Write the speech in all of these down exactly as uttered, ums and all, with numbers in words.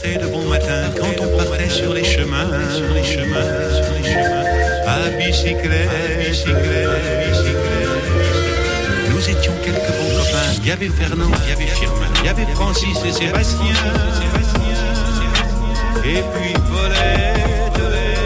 sortait de bon matin, quand on partait sur les chemins, sur les chemins, sur les chemins, à bicyclette, à bicyclette, à bicyclette. Nous étions quelques bons copains. Il y avait Fernand, il y avait Firmin, il y avait Francis et Sébastien, et puis Paulette.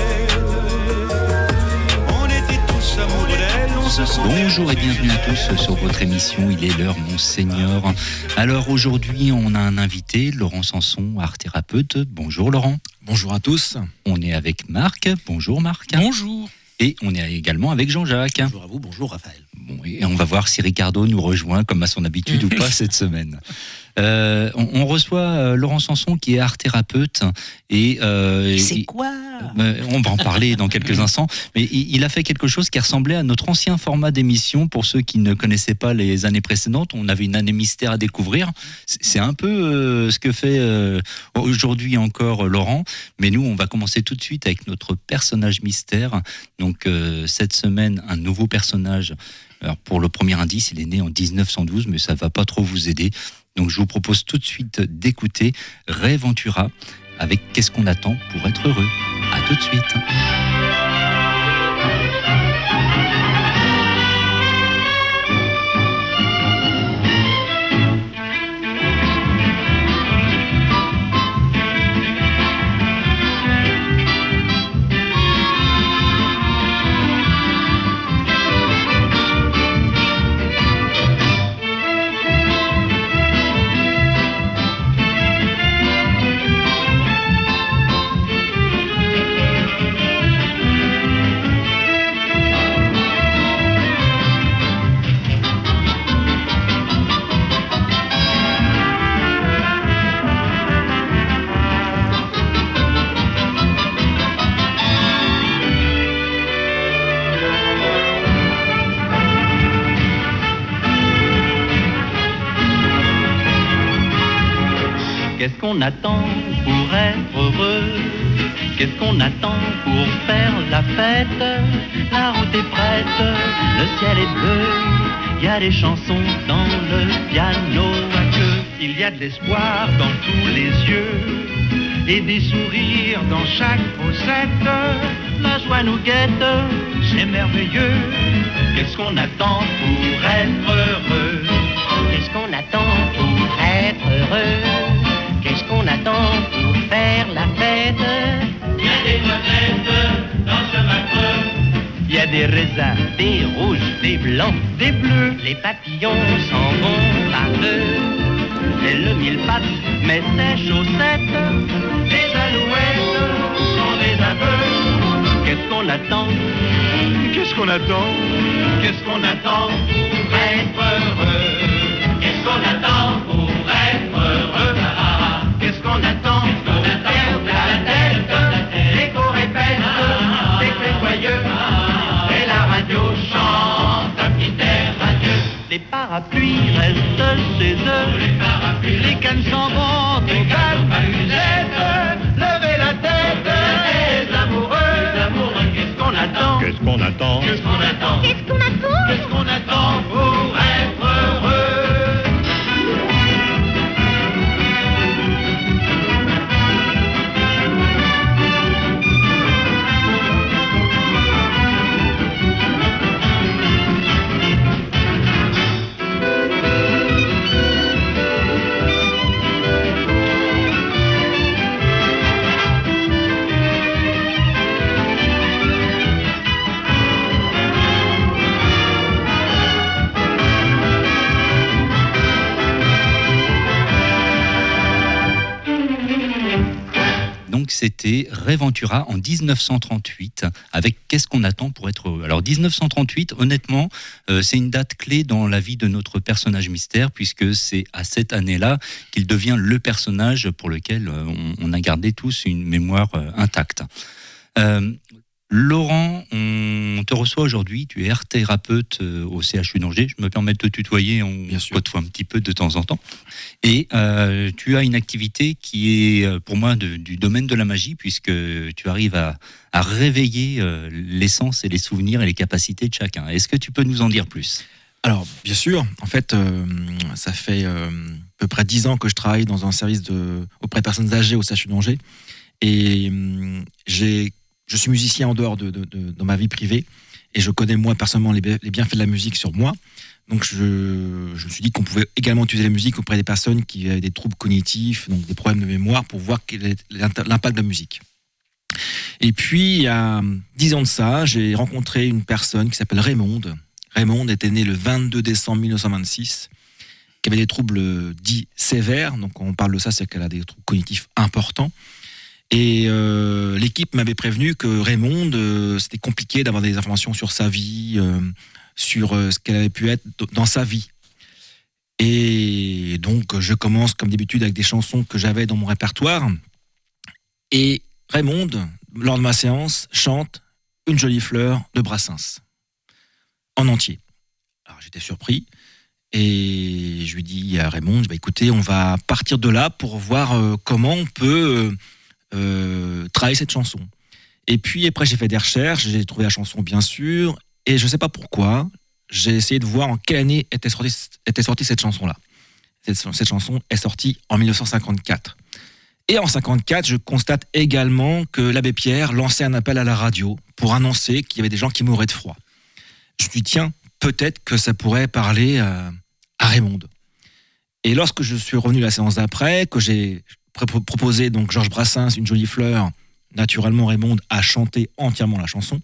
On était tous amoureux d'elle, on se sentait. Bonjour et bienvenue à tous sur votre émission Il est l'heure, Monseigneur. Alors aujourd'hui, on a un invité, Laurent Sanson, art thérapeute. Bonjour Laurent. Bonjour à tous. On est avec Marc. Bonjour Marc. Bonjour. Et on est également avec Jean-Jacques. Bonjour à vous, bonjour Raphaël. Bon, et on va voir si Ricardo nous rejoint comme à son habitude ou pas cette semaine. Euh, on, on reçoit euh, Laurent Sanson qui est art thérapeute et euh, c'est il, quoi euh, on va en parler dans quelques instants, mais il, il a fait quelque chose qui ressemblait à notre ancien format d'émission. Pour ceux qui ne connaissaient pas les années précédentes, on avait une année mystère à découvrir. C'est, c'est un peu euh, ce que fait euh, aujourd'hui encore Laurent, mais nous on va commencer tout de suite avec notre personnage mystère. Donc euh, cette semaine, un nouveau personnage. Alors pour le premier indice, il est né en dix-neuf cent douze, mais ça ne va pas trop vous aider. Donc je vous propose tout de suite d'écouter Ray Ventura avec Qu'est-ce qu'on attend pour être heureux. À tout de suite. Qu'est-ce qu'on attend pour être heureux? Qu'est-ce qu'on attend pour faire la fête? La route est prête, le ciel est bleu. Il y a des chansons dans le piano à queue. Il y a de l'espoir dans tous les yeux et des sourires dans chaque fossette. La joie nous guette, c'est merveilleux. Qu'est-ce qu'on attend pour être heureux? Qu'est-ce qu'on attend pour être heureux? Qu'est-ce qu'on attend pour faire la fête? Il y a des noisettes dans ce macreux. Il y a des raisins, des rouges, des blancs, des bleus. Les papillons s'en vont par deux. C'est le mille pattes, mais ses chaussettes. Les alouettes sont des aveux. Qu'est-ce qu'on attend? Qu'est-ce qu'on attend? Qu'est-ce qu'on attend pour être heureux? Qu'est-ce qu'on attend pour être heureux? Qu'est-ce qu'on attend pour faire de la tête? L'écho répète, des clés joyeux, et la radio chante un petit air radieux. Les parapluies restent chez eux, les cannes s'en vont aux calmusettes. Levez la tête, les amoureux, qu'est-ce qu'on attend? Qu'est-ce qu'on attend? Qu'est-ce qu'on attend? Qu'est-ce qu'on attend? Qu'est-ce qu'on attend pour être heureux? Donc c'était Ray Ventura en dix-neuf cent trente-huit avec Qu'est-ce qu'on attend pour être heureux. Alors dix-neuf cent trente-huit, honnêtement, euh, c'est une date clé dans la vie de notre personnage mystère puisque c'est à cette année-là qu'il devient le personnage pour lequel euh, on, on a gardé tous une mémoire euh, intacte. Euh, Laurent, on te reçoit aujourd'hui, tu es art thérapeute au C H U d'Angers, je me permets de te tutoyer, on se côtoie un petit peu de temps en temps, et euh, tu as une activité qui est pour moi de, du domaine de la magie, puisque tu arrives à, à réveiller euh, l'essence et les souvenirs et les capacités de chacun. Est-ce que tu peux nous en dire plus ? Alors, bien sûr, en fait, euh, ça fait euh, à peu près dix ans que je travaille dans un service de, auprès de personnes âgées au C H U d'Angers. Et euh, j'ai, je suis musicien en dehors de, de, de, de ma vie privée. Et je connais, moi, personnellement, les, les bienfaits de la musique sur moi. Donc, je, je me suis dit qu'on pouvait également utiliser la musique auprès des personnes qui avaient des troubles cognitifs, donc des problèmes de mémoire, pour voir quel est l'impact de la musique. Et puis, il y a dix ans de ça, j'ai rencontré une personne qui s'appelle Raymonde. Raymonde était né le vingt-deux décembre mille neuf cent vingt-six, qui avait des troubles dits sévères. Donc, on parle de ça, c'est qu'elle a des troubles cognitifs importants. Et euh, l'équipe m'avait prévenu que Raymonde, euh, c'était compliqué d'avoir des informations sur sa vie, euh, sur euh, ce qu'elle avait pu être dans sa vie. Et donc, je commence comme d'habitude avec des chansons que j'avais dans mon répertoire. Et Raymonde, lors de ma séance, chante Une jolie fleur de Brassens, en entier. Alors, j'étais surpris. Et je lui dis à Raymonde, bah, écoutez, on va partir de là pour voir euh, comment on peut... Euh, Euh, travailler cette chanson. Et puis après j'ai fait des recherches, j'ai trouvé la chanson bien sûr, et je ne sais pas pourquoi, j'ai essayé de voir en quelle année était sortie, était sortie cette chanson-là. Cette, cette chanson est sortie en mille neuf cent cinquante-quatre. Et en cinquante-quatre, je constate également que l'abbé Pierre lançait un appel à la radio pour annoncer qu'il y avait des gens qui mouraient de froid. Je me suis dit, tiens, peut-être que ça pourrait parler à, à Raymonde. Et lorsque je suis revenu la séance d'après, que j'ai proposé donc Georges Brassens, Une jolie fleur, naturellement Raymonde a chanté entièrement la chanson.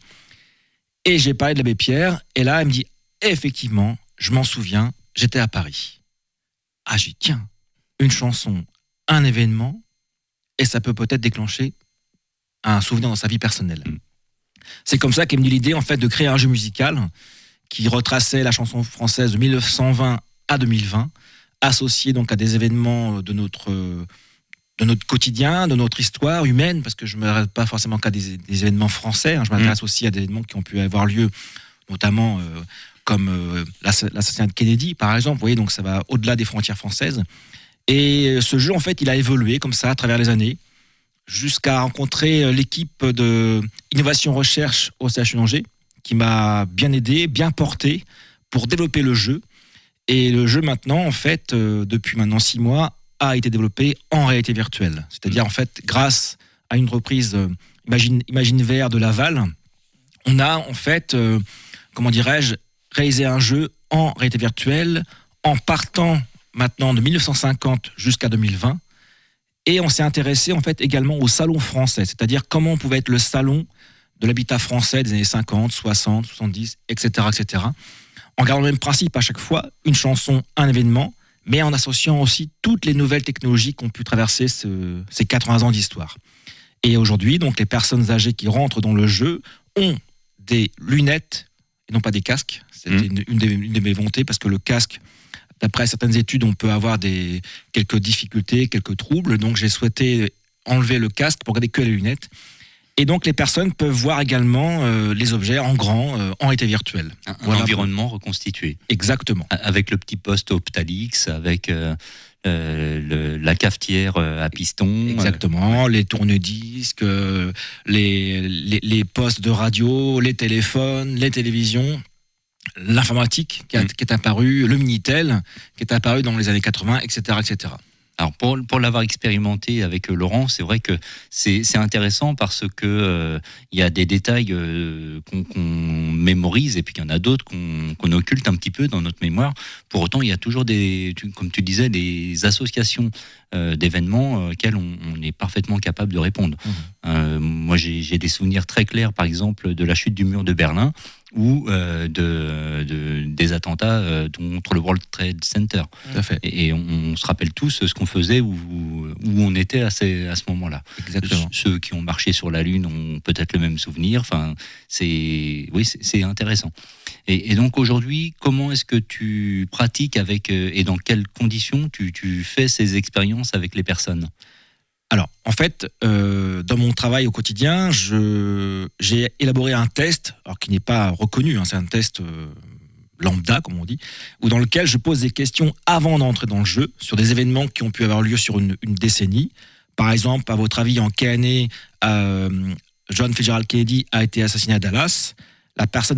Et j'ai parlé de l'abbé Pierre, et là elle me dit, effectivement, je m'en souviens, j'étais à Paris. Ah, j'ai dit, tiens, une chanson, un événement, et ça peut peut-être déclencher un souvenir dans sa vie personnelle. Mmh. C'est comme ça qu'est venue l'idée en fait de créer un jeu musical qui retraçait la chanson française de mille neuf cent vingt à deux mille vingt, associé donc à des événements de notre de notre quotidien, de notre histoire humaine, parce que je ne m'arrête pas forcément qu'à des, des événements français, hein, je m'intéresse mmh. aussi à des événements qui ont pu avoir lieu, notamment euh, comme euh, l'assassinat de Kennedy, par exemple. Vous voyez, donc ça va au-delà des frontières françaises. Et ce jeu, en fait, il a évolué comme ça à travers les années, jusqu'à rencontrer l'équipe de Innovation Recherche au C H U d'Angers, qui m'a bien aidé, bien porté pour développer le jeu. Et le jeu maintenant, en fait, euh, depuis maintenant six mois, a été développé en réalité virtuelle. C'est-à-dire, en fait, grâce à une reprise euh, Imagine, Imagine V R de Laval, on a, en fait, euh, comment dirais-je, réalisé un jeu en réalité virtuelle en partant maintenant de mille neuf cent cinquante jusqu'à deux mille vingt. Et on s'est intéressé, en fait, également au salon français. C'est-à-dire comment pouvait être le salon de l'habitat français des années cinquante, soixante, soixante-dix, et cetera, et cetera. En gardant le même principe à chaque fois, une chanson, un événement, mais en associant aussi toutes les nouvelles technologies qui ont pu traverser ce, ces quatre-vingts ans d'histoire. Et aujourd'hui, donc, les personnes âgées qui rentrent dans le jeu ont des lunettes, et non pas des casques. C'est mmh. une, une, de, une de mes volontés, parce que le casque, d'après certaines études, on peut avoir des, quelques difficultés, quelques troubles. Donc, j'ai souhaité enlever le casque pour garder que les lunettes. Et donc, les personnes peuvent voir également euh, les objets en grand, euh, en réalité virtuelle. Un, voilà. un environnement reconstitué. Exactement. Avec le petit poste Optalix, avec euh, euh, le, la cafetière à piston. Exactement, euh... les tourne-disques, euh, les, les, les postes de radio, les téléphones, les télévisions, l'informatique qui, a, mmh. qui est apparue, le Minitel qui est apparu dans les années quatre-vingts, et cetera, et cetera. Alors pour, pour l'avoir expérimenté avec Laurent, c'est vrai que c'est, c'est intéressant parce que euh, il y a des détails euh, qu'on, qu'on mémorise et puis il y en a d'autres qu'on, qu'on occulte un petit peu dans notre mémoire. Pour autant, il y a toujours des, comme tu disais, des associations euh, d'événements auxquels on, on est parfaitement capable de répondre. Mmh. Euh, moi, j'ai, j'ai des souvenirs très clairs, par exemple, de la chute du mur de Berlin ou euh, de, de, des attentats euh, contre le World Trade Center. Tout à fait. Et, et on, on se rappelle tous ce qu'on faisait, où, où on était à, ces, à ce moment-là. Exactement. Ceux qui ont marché sur la Lune ont peut-être le même souvenir. Enfin, c'est, oui, c'est, c'est intéressant. Et, et donc aujourd'hui, comment est-ce que tu pratiques avec, et dans quelles conditions tu, tu fais ces expériences avec les personnes ? Alors, en fait, euh, dans mon travail au quotidien, je, j'ai élaboré un test, alors qui n'est pas reconnu, hein, c'est un test euh, lambda, comme on dit, où dans lequel je pose des questions avant d'entrer dans le jeu, sur des événements qui ont pu avoir lieu sur une, une décennie. Par exemple, à votre avis, en quelle année euh, John Fitzgerald Kennedy a été assassiné à Dallas ? La personne n'est pas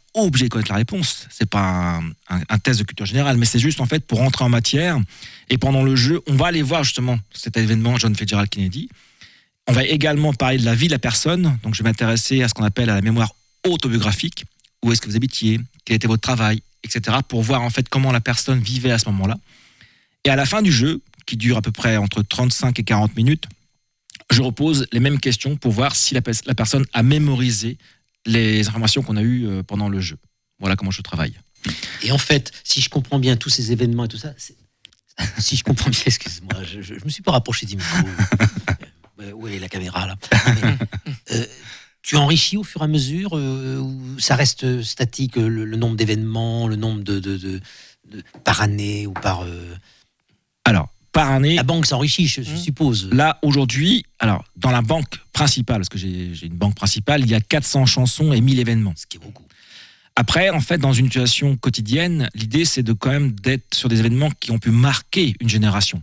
obligé de connaître la réponse. C'est pas un, un, un test de culture générale, mais c'est juste en fait pour rentrer en matière. Et pendant le jeu, on va aller voir justement cet événement John Fitzgerald Kennedy. On va également parler de la vie de la personne. Donc je vais m'intéresser à ce qu'on appelle à la mémoire autobiographique. Où est-ce que vous habitiez, quel était votre travail, et cetera. Pour voir en fait comment la personne vivait à ce moment-là. Et à la fin du jeu, qui dure à peu près entre trente-cinq et quarante minutes, je repose les mêmes questions pour voir si la, la personne a mémorisé les informations qu'on a eues pendant le jeu. Voilà comment je travaille. Et en fait, si je comprends bien tous ces événements et tout ça, c'est... si je comprends bien, excuse-moi, je, je, je me suis pas rapproché du micro. Où est la caméra là? Mais, euh, tu enrichis au fur et à mesure euh, ou ça reste statique le, le nombre d'événements, le nombre de, de, de, de par année ou par euh... Alors, par année... La banque s'enrichit, je, je suppose. Là, aujourd'hui, alors, dans la banque principale, parce que j'ai, j'ai une banque principale, il y a quatre cents chansons et mille événements. Ce qui est beaucoup. Après, en fait, dans une situation quotidienne, l'idée, c'est de quand même d'être sur des événements qui ont pu marquer une génération.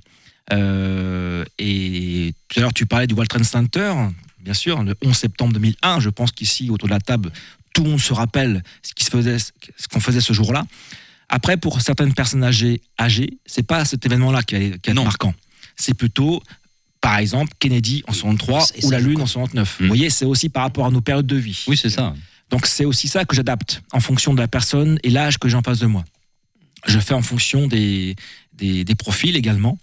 Euh, et tout à l'heure, tu parlais du World Trade Center, bien sûr, le onze septembre deux mille un. Je pense qu'ici, autour de la table, tout le monde se rappelle ce, qui se faisait, ce qu'on faisait ce jour-là. Après, pour certaines personnes âgées, âgées c'est pas cet événement-là qui est, qui est marquant. C'est plutôt, par exemple, Kennedy en soixante-trois ou la Lune en soixante-neuf. Mmh. Vous voyez, c'est aussi par rapport à nos périodes de vie. Oui, c'est ça. Donc, c'est aussi ça que j'adapte en fonction de la personne et l'âge que j'ai en face de moi. Je fais en fonction des, des, des profils également.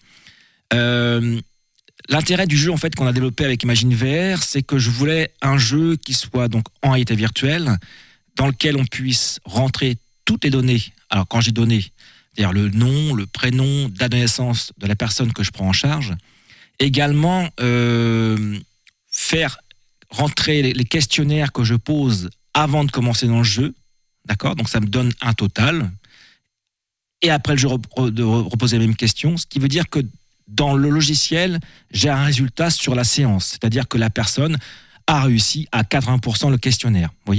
Euh, l'intérêt du jeu, en fait, qu'on a développé avec Imagine V R, c'est que je voulais un jeu qui soit donc en réalité virtuelle, dans lequel on puisse rentrer toutes les données. Alors, quand j'ai donné, c'est-à-dire le nom, le prénom, date de naissance de la personne que je prends en charge, également euh, faire rentrer les questionnaires que je pose avant de commencer dans le jeu, d'accord ? Donc, ça me donne un total. Et après le jeu, de reposer les mêmes questions, ce qui veut dire que dans le logiciel, j'ai un résultat sur la séance, c'est-à-dire que la personne a réussi à quatre-vingts pour cent le questionnaire, vous voyez ?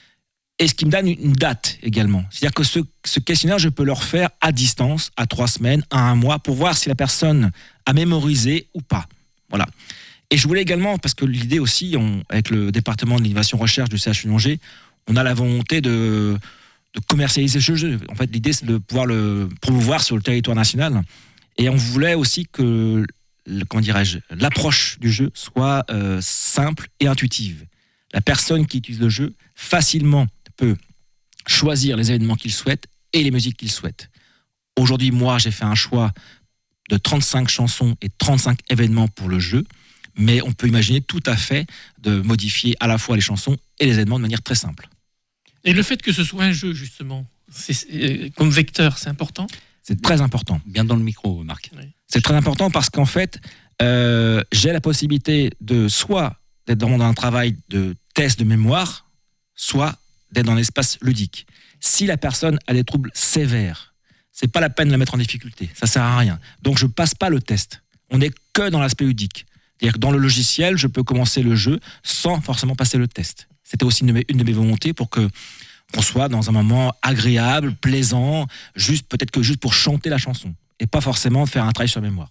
Et ce qui me donne une date également. C'est-à-dire que ce, ce questionnaire, je peux le refaire à distance, à trois semaines, à un mois, pour voir si la personne a mémorisé ou pas. Voilà. Et je voulais également, parce que l'idée aussi, on, avec le département de l'innovation recherche du C H U Angers, on a la volonté de, de commercialiser ce jeu. En fait, l'idée, c'est de pouvoir le promouvoir sur le territoire national. Et on voulait aussi que, comment dirais-je, l'approche du jeu soit euh, simple et intuitive. La personne qui utilise le jeu facilement peut choisir les événements qu'il souhaite et les musiques qu'il souhaite. Aujourd'hui, moi, j'ai fait un choix de trente-cinq chansons et trente-cinq événements pour le jeu, mais on peut imaginer tout à fait de modifier à la fois les chansons et les événements de manière très simple. Et le fait que ce soit un jeu, justement, c'est, c'est, comme vecteur, c'est important ? C'est très important. Bien dans le micro, Marc. Oui. C'est très important parce qu'en fait, euh, j'ai la possibilité de soit d'être dans un travail de test de mémoire, soit d'être dans l'espace ludique. Si la personne a des troubles sévères, c'est pas la peine de la mettre en difficulté, ça sert à rien. Donc je passe pas le test. On n'est que dans l'aspect ludique. C'est-à-dire que dans le logiciel, je peux commencer le jeu sans forcément passer le test. C'était aussi une de mes, une de mes volontés pour que qu'on soit dans un moment agréable, plaisant, juste peut-être que juste pour chanter la chanson et pas forcément faire un travail sur la mémoire.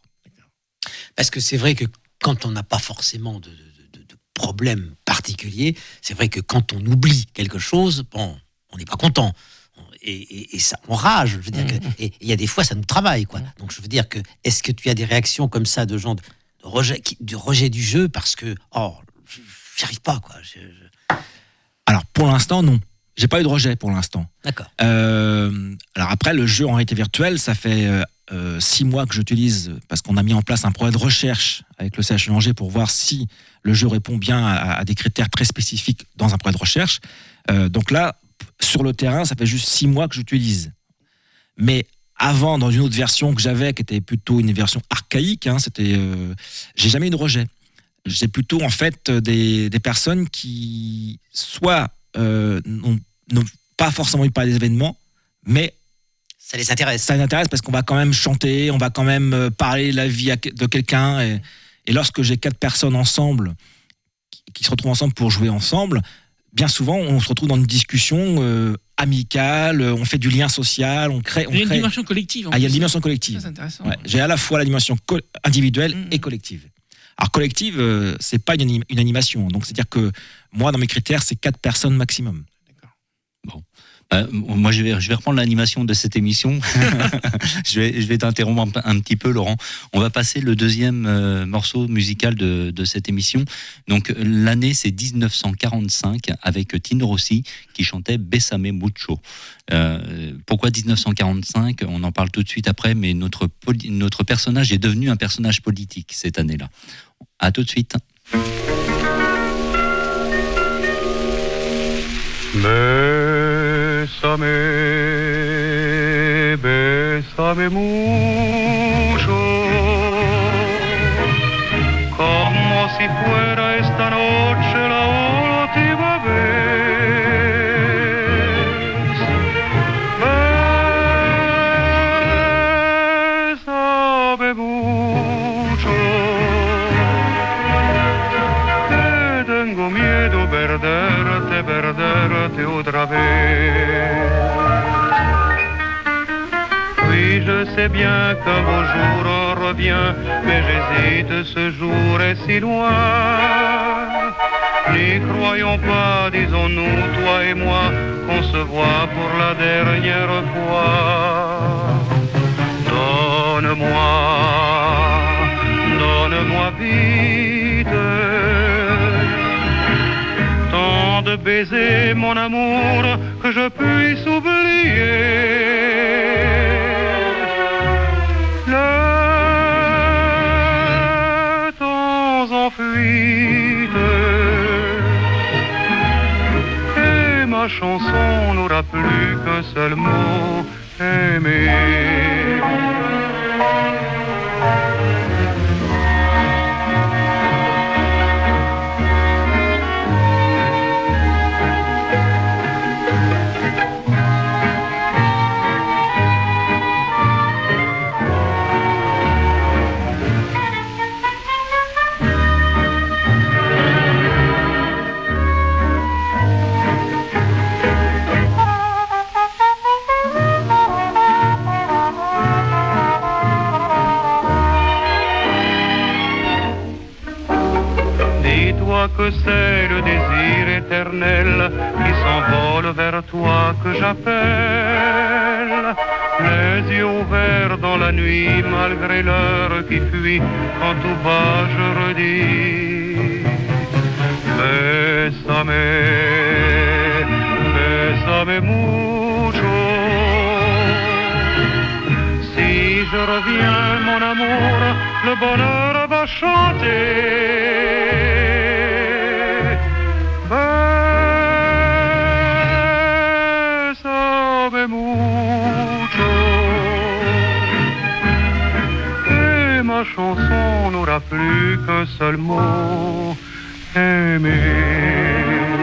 Parce que c'est vrai que quand on n'a pas forcément de, de, de, de problème particulier, c'est vrai que quand on oublie quelque chose, bon, on n'est pas content. Et, et, et ça, on rage. Je veux dire mmh. que, et il y a des fois, ça nous travaille, quoi. Mmh. Donc, je veux dire que, est-ce que tu as des réactions comme ça de gens de, de rejet, du rejet du jeu parce que, oh, j'arrive pas, quoi. Je, je... Alors, pour l'instant, non. J'ai pas eu de rejet pour l'instant. D'accord. Euh, alors après, le jeu en réalité virtuelle, ça fait euh, six mois que j'utilise parce qu'on a mis en place un projet de recherche avec le C H U Angers pour voir si le jeu répond bien à, à des critères très spécifiques dans un projet de recherche. Euh, donc là, sur le terrain, ça fait juste six mois que j'utilise. Mais avant, dans une autre version que j'avais, qui était plutôt une version archaïque, hein, c'était, euh, j'ai jamais eu de rejet. J'ai plutôt en fait des, des personnes qui soit Euh, n'ont, n'ont pas forcément eu par des événements, mais ça les intéresse. Ça les intéresse parce qu'on va quand même chanter, on va quand même parler de la vie de quelqu'un. Et, et lorsque j'ai quatre personnes ensemble, qui, qui se retrouvent ensemble pour jouer ensemble, bien souvent, on se retrouve dans une discussion euh, amicale, on fait du lien social, on crée... On il y a une crée... dimension collective. Ah, il y a une dimension collective. C'est intéressant. Ouais, j'ai à la fois la dimension co- individuelle mmh. et collective. Alors collective, euh, c'est pas une, anim- une animation. Donc c'est-à-dire que moi, dans mes critères, c'est quatre personnes maximum. D'accord. Bon. Euh, moi, je vais, je vais reprendre l'animation de cette émission. je vais, je vais t'interrompre un, un petit peu, Laurent. On va passer le deuxième euh, morceau musical de, de cette émission. Donc, l'année, c'est dix-neuf cent quarante-cinq, avec Tino Rossi, qui chantait Bésame Mucho. Euh, pourquoi dix-neuf cent quarante-cinq ? On en parle tout de suite après, mais notre, poli- notre personnage est devenu un personnage politique cette année-là. À tout de suite. Bésame, bésame mucho, como si fuera esta noche la última vez. Bésame mucho, que tengo miedo perderte, perderte otra vez. Oui, je sais bien qu'un beau jour revient, mais j'hésite, ce jour est si loin. N'y croyons pas, disons-nous, toi et moi, qu'on se voit pour la dernière fois. Donne-moi, donne-moi vite tant de baisers, mon amour, que je puisse oublier le temps en fuite. Et ma chanson n'aura plus qu'un seul mot, aimer. Que c'est le désir éternel qui s'envole vers toi que j'appelle. Les yeux ouverts dans la nuit malgré l'heure qui fuit, quand tout bas je redis Bésame, bésame mucho. Si je reviens, mon amour, le bonheur va chanter. Bésame mucho, et ma chanson n'aura plus qu'un seul mot, aimer.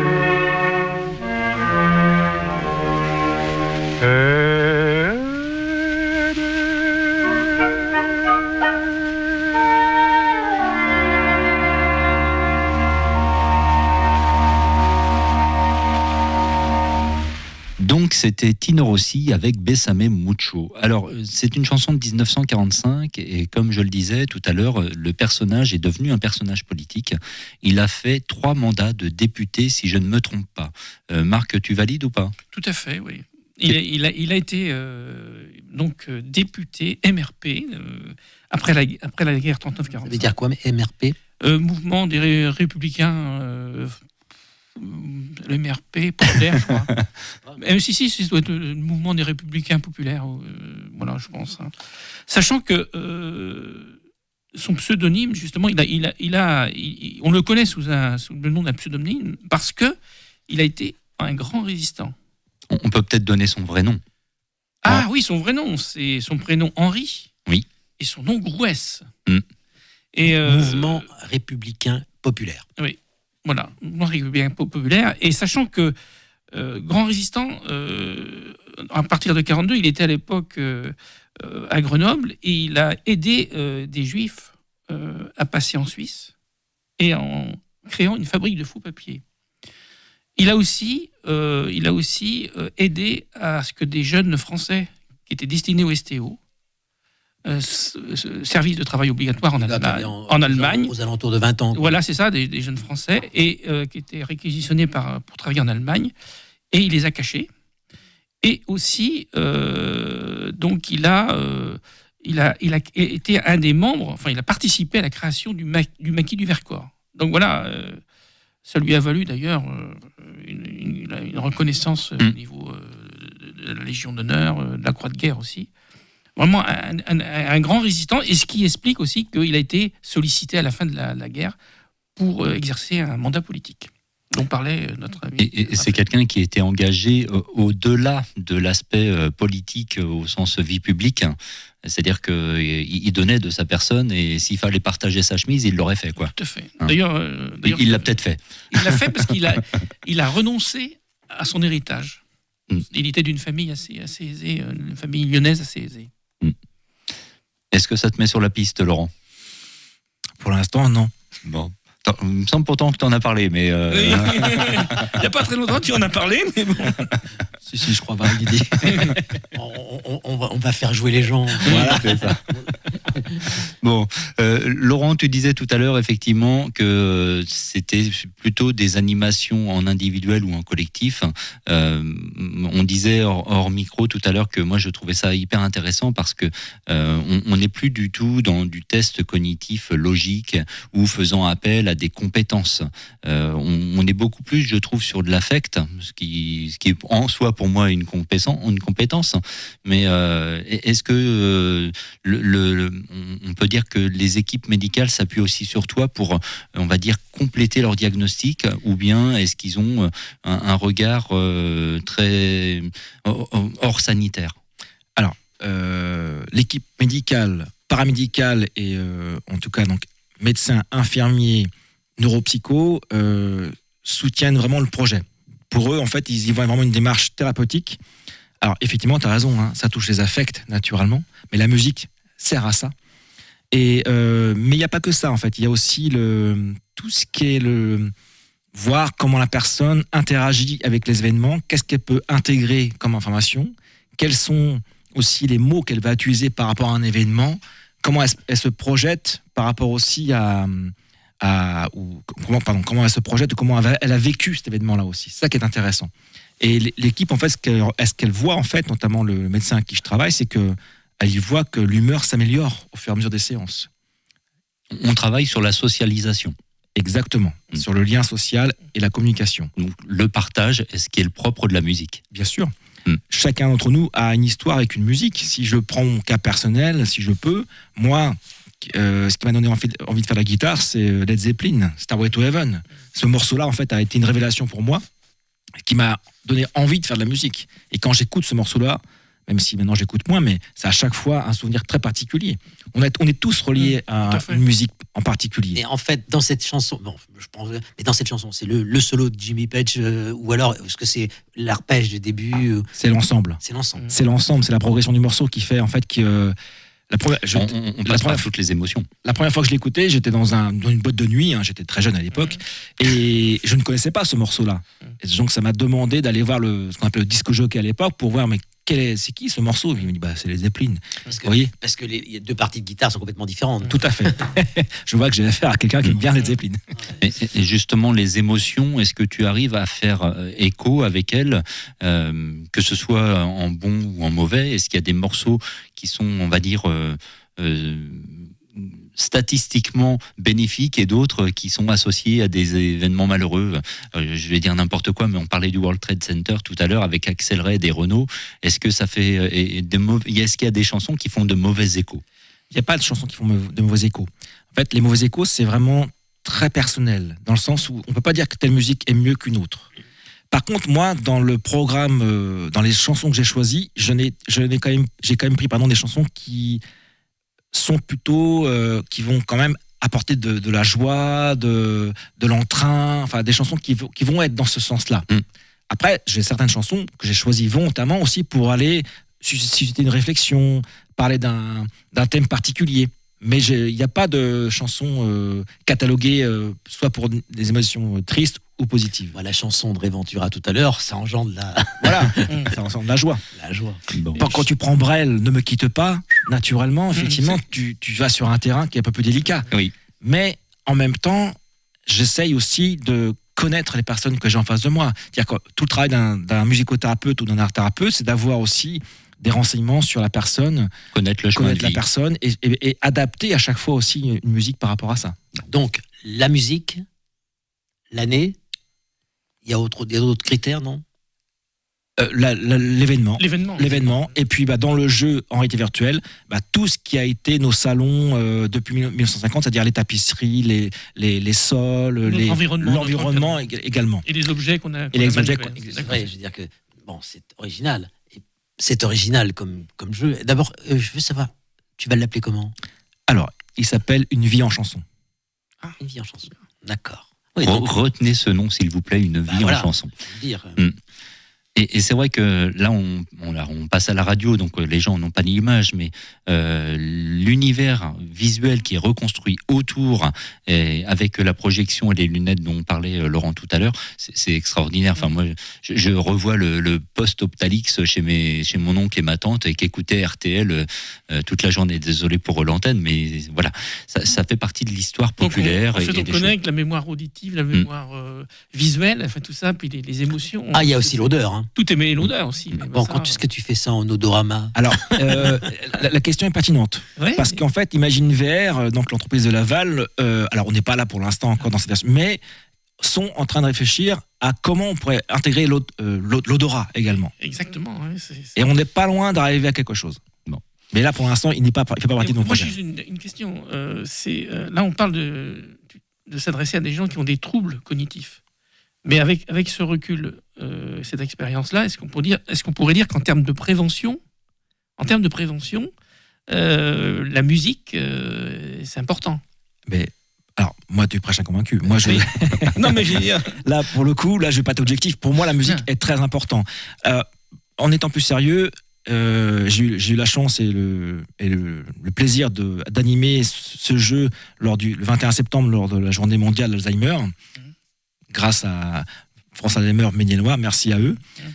Donc c'était Tino Rossi avec Bésame Mucho. Alors c'est une chanson de dix-neuf cent quarante-cinq et comme je le disais tout à l'heure, le personnage est devenu un personnage politique. Il a fait trois mandats de député si je ne me trompe pas. Euh, Marc, tu valides ou pas ? Tout à fait, oui. Il a, il a, il a été euh, donc euh, député M R P euh, après, la, après la guerre trente-neuf quarante-cinq. Ça veut dire quoi, M R P ? euh, Mouvement des ré- républicains... Euh, le M R P populaire, je crois. Mais si, si, ça doit être le mouvement des républicains populaires, euh, voilà, je pense. Hein. Sachant que euh, son pseudonyme, justement, il a, il a, il a, il, on le connaît sous, un, sous le nom d'un pseudonyme parce que il a été un grand résistant. On peut peut-être donner son vrai nom. Ah oui, son vrai nom, c'est son prénom Henri. Oui. Et son nom Grouès. Mm. Et euh, Mouvement républicain populaire. Oui. Voilà, mouvement républicain populaire. Et sachant que euh, grand résistant, euh, à partir de quarante-deux, il était à l'époque euh, euh, à Grenoble et il a aidé euh, des Juifs euh, à passer en Suisse et en créant une fabrique de faux papiers. Il a aussi, euh, il a aussi euh, aidé à ce que des jeunes Français qui étaient destinés au S T O, Euh, service de travail obligatoire en Allemagne, en, en Allemagne. Aux alentours de vingt ans. Voilà, c'est ça, des, des jeunes Français, et euh, qui étaient réquisitionnés par, pour travailler en Allemagne. et il les a cachés. Et aussi, euh, donc il a, euh, il a, il a été un des membres, enfin il a participé à la création du, ma- du maquis du Vercors. Donc voilà, euh, ça lui a valu d'ailleurs euh, une, une, une reconnaissance mmh. au niveau euh, de la Légion d'honneur, euh, de la Croix de guerre aussi. Vraiment un, un, un grand résistant, et ce qui explique aussi qu'il a été sollicité à la fin de la, la guerre pour euh, exercer un mandat politique. dont parlait notre ami. Et, et c'est quelqu'un qui était engagé euh, au-delà de l'aspect euh, politique euh, au sens vie publique. C'est-à-dire qu'il donnait de sa personne et s'il fallait partager sa chemise, il l'aurait fait, quoi. Tout à fait. Hein. D'ailleurs, euh, d'ailleurs, il l'a peut-être fait. Il l'a fait parce qu'il a, il a renoncé à son héritage. Mm. Il était d'une famille assez, assez aisée, une famille lyonnaise assez aisée. Mm. Est-ce que ça te met sur la piste, Laurent ? Pour l'instant, non. Bon. Il me semble pourtant que tu en as parlé, mais... Euh... Oui. Il n'y a pas très longtemps, tu en as parlé, mais bon. Si, si, je crois avoir l'idée. on, on, on, va, on va faire jouer les gens. Voilà, c'est ça. Bon, euh, Laurent, tu disais tout à l'heure effectivement que c'était plutôt des animations en individuel ou en collectif. Euh, on disait hors, hors micro tout à l'heure que moi je trouvais ça hyper intéressant parce que euh, on n'est plus du tout dans du test cognitif logique ou faisant appel à des compétences. Euh, on, on est beaucoup plus, je trouve, sur de l'affect, ce qui, ce qui est en soi pour moi une compétence. Une compétence. Mais euh, est-ce que euh, le, le on peut dire que les équipes médicales s'appuient aussi sur toi pour, on va dire, compléter leur diagnostic, ou bien est-ce qu'ils ont un, un regard euh, très hors sanitaire ? Alors, euh, l'équipe médicale, paramédicale et euh, en tout cas donc médecins, infirmiers, neuropsychos euh, soutiennent vraiment le projet. Pour eux, en fait, ils y voient vraiment une démarche thérapeutique. Alors, effectivement, tu as raison, hein, ça touche les affects naturellement, mais la musique sert à ça. Et euh, mais il n'y a pas que ça en fait. Il y a aussi le tout ce qui est le voir comment la personne interagit avec les événements, qu'est-ce qu'elle peut intégrer comme information, quels sont aussi les mots qu'elle va utiliser par rapport à un événement, comment elle, elle se projette par rapport aussi à, à ou comment pardon comment elle se projette, comment elle a, elle a vécu cet événement-là aussi. C'est ça qui est intéressant. Et l'équipe en fait, ce qu'elle, ce qu'elle voit en fait, notamment le médecin avec qui je travaille, c'est que elle y voit que l'humeur s'améliore au fur et à mesure des séances. On travaille sur la socialisation. Exactement, mmh. sur le lien social et la communication. Donc, le partage est ce qui est le propre de la musique. Bien sûr. Mmh. Chacun d'entre nous a une histoire avec une musique. Si je prends mon cas personnel, si je peux, moi, euh, ce qui m'a donné envie, envie de faire la guitare, c'est Led Zeppelin, Stairway to Heaven. Ce morceau-là, en fait, a été une révélation pour moi, qui m'a donné envie de faire de la musique. Et quand j'écoute ce morceau-là, même si maintenant j'écoute moins, mais c'est à chaque fois un souvenir très particulier. On est, on est tous reliés mmh, à, à une musique en particulier. Et en fait, dans cette chanson, bon, je pense, mais dans cette chanson, c'est le, le solo de Jimmy Page, euh, ou alors est-ce que c'est l'arpège du début euh, C'est l'ensemble. C'est l'ensemble. C'est l'ensemble, c'est la progression du morceau qui fait en fait que euh, la première, je, on, on, on passe par toutes les émotions. La première fois que je l'écoutais, j'étais dans, un, dans une boîte de nuit, hein, j'étais très jeune à l'époque, mmh. et je ne connaissais pas ce morceau-là. Et donc ça m'a demandé d'aller voir le, ce qu'on appelait le disco jockey à l'époque pour voir mais Est, c'est qui ce morceau ? Il me dit bah, c'est les Zeppelin. Parce que, Vous voyez ? parce que les, les deux parties de guitare sont complètement différentes. Tout à fait. Je vois que j'ai affaire à quelqu'un qui aime bien les Zeppelin. Et, et justement, les émotions, est-ce que tu arrives à faire euh, écho avec elles, euh, que ce soit en bon ou en mauvais ? Est-ce qu'il y a des morceaux qui sont, on va dire, euh, euh, statistiquement bénéfiques et d'autres qui sont associés à des événements malheureux. Euh, je vais dire n'importe quoi, mais on parlait du World Trade Center tout à l'heure avec Axel Red et Renault. Est-ce que ça fait et de mauvais, est-ce qu'il y a des chansons qui font de mauvais échos ? Il n'y a pas de chansons qui font de mauvais échos. En fait, les mauvais échos, c'est vraiment très personnel, dans le sens où on ne peut pas dire que telle musique est mieux qu'une autre. Par contre, moi, dans le programme, euh, dans les chansons que j'ai choisies, je n'ai, je n'ai quand même, j'ai quand même pris pardon, des chansons qui sont plutôt, euh, qui vont quand même apporter de, de la joie, de, de l'entrain, enfin des chansons qui, qui vont être dans ce sens-là. Mm. Après, j'ai certaines chansons que j'ai choisies volontairement aussi pour aller susciter une réflexion, parler d'un, d'un thème particulier. Mais il n'y a pas de chansons euh, cataloguées euh, soit pour des émotions euh, tristes ou positives. La chanson de Ray Ventura tout à l'heure, ça engendre la... Voilà, ça engendre la joie. La joie. Bon. Quand tu prends Brel, Ne me quitte pas, naturellement, effectivement, mmh, tu, tu vas sur un terrain qui est un peu plus délicat. Oui. Mais en même temps, j'essaye aussi de connaître les personnes que j'ai en face de moi. C'est-à-dire que tout le travail d'un, d'un musicothérapeute ou d'un art thérapeute, c'est d'avoir aussi des renseignements sur la personne, Connaître le chemin connaître de la vie. personne et, et- et adapter à chaque fois aussi une musique par rapport à ça. Donc, la musique, l'année, il y a autre- il y a d'autres critères, non? Euh, la- la- l'événement. L'événement. L'événement, et puis bah, dans le jeu en réalité virtuelle, bah, tout ce qui a été nos salons euh, depuis mille neuf cent cinquante, c'est-à-dire les tapisseries, les, les, les sols, Notre les, environnement, l'environnement notre ég- également. Et les objets qu'on a. Et qu'on les a objets manipulés. qu'on- C'est D'accord. vrai, je veux dire que bon, c'est original. Et c'est original comme, comme jeu. D'abord, euh, je veux savoir, tu vas l'appeler comment? Alors, il s'appelle Une vie en chanson. Une vie en chanson. D'accord. Oui, Re- donc, Retenez ce nom, s'il vous plaît, Une Bah, vie voilà. en chanson. je veux dire, euh, Mm. Et, et c'est vrai que là, on, on, là, on passe à la radio, donc euh, les gens n'ont pas l'image, mais euh, l'univers visuel qui est reconstruit autour, et avec la projection et les lunettes dont parlait euh, Laurent tout à l'heure, c'est, c'est extraordinaire. Enfin, moi, je, je revois le, le poste Optalix chez, mes, chez mon oncle et ma tante et qui écoutaient R T L euh, toute la journée. Désolé pour l'antenne, mais voilà, ça, ça fait partie de l'histoire Donc, on- populaire. En fait, et, et on des connecte la mémoire auditive, la mémoire euh, visuelle, enfin tout ça, puis les, les émotions. Ah, il y a aussi l'odeur. Hein. Tout est mêlé l'odeur aussi. mais Bon, ça, quand est-ce que tu fais ça en odorama? Alors, euh, la, la question est pertinente. ouais, Parce qu'en fait, Imagine V R, euh, donc l'entreprise de Laval, euh, alors on n'est pas là pour l'instant encore dans cette version, mais sont en train de réfléchir à comment on pourrait intégrer l'od- euh, l'od- l'odorat également. exactement. ouais, c'est- c'est- Et on n'est pas loin d'arriver à quelque chose. Bon. Mais là, pour l'instant, il n'est pas, il fait pas partie de nos Moi, projets. j'ai une, une question. Euh, c'est, euh, là, on parle de, de s'adresser à des gens qui ont des troubles cognitifs. Mais avec, avec ce recul, euh, cette expérience-là, est-ce qu'on pourrait dire, est-ce qu'on pourrait dire qu'en termes de prévention, en termes de prévention, euh, la musique, euh, c'est important. Mais alors, moi, tu prêches un convaincu. Moi, je, Oui. Non, mais j'ai dit, là, pour le coup, là, je vais pas être objectif. Pour moi, la musique Bien. est très importante. Euh, en étant plus sérieux, euh, j'ai, eu, j'ai eu la chance et le, et le, le plaisir de, d'animer ce jeu lors du le vingt et un septembre, lors de la journée mondiale d'Alzheimer, grâce à France Alzheimer Méniellois, merci à eux.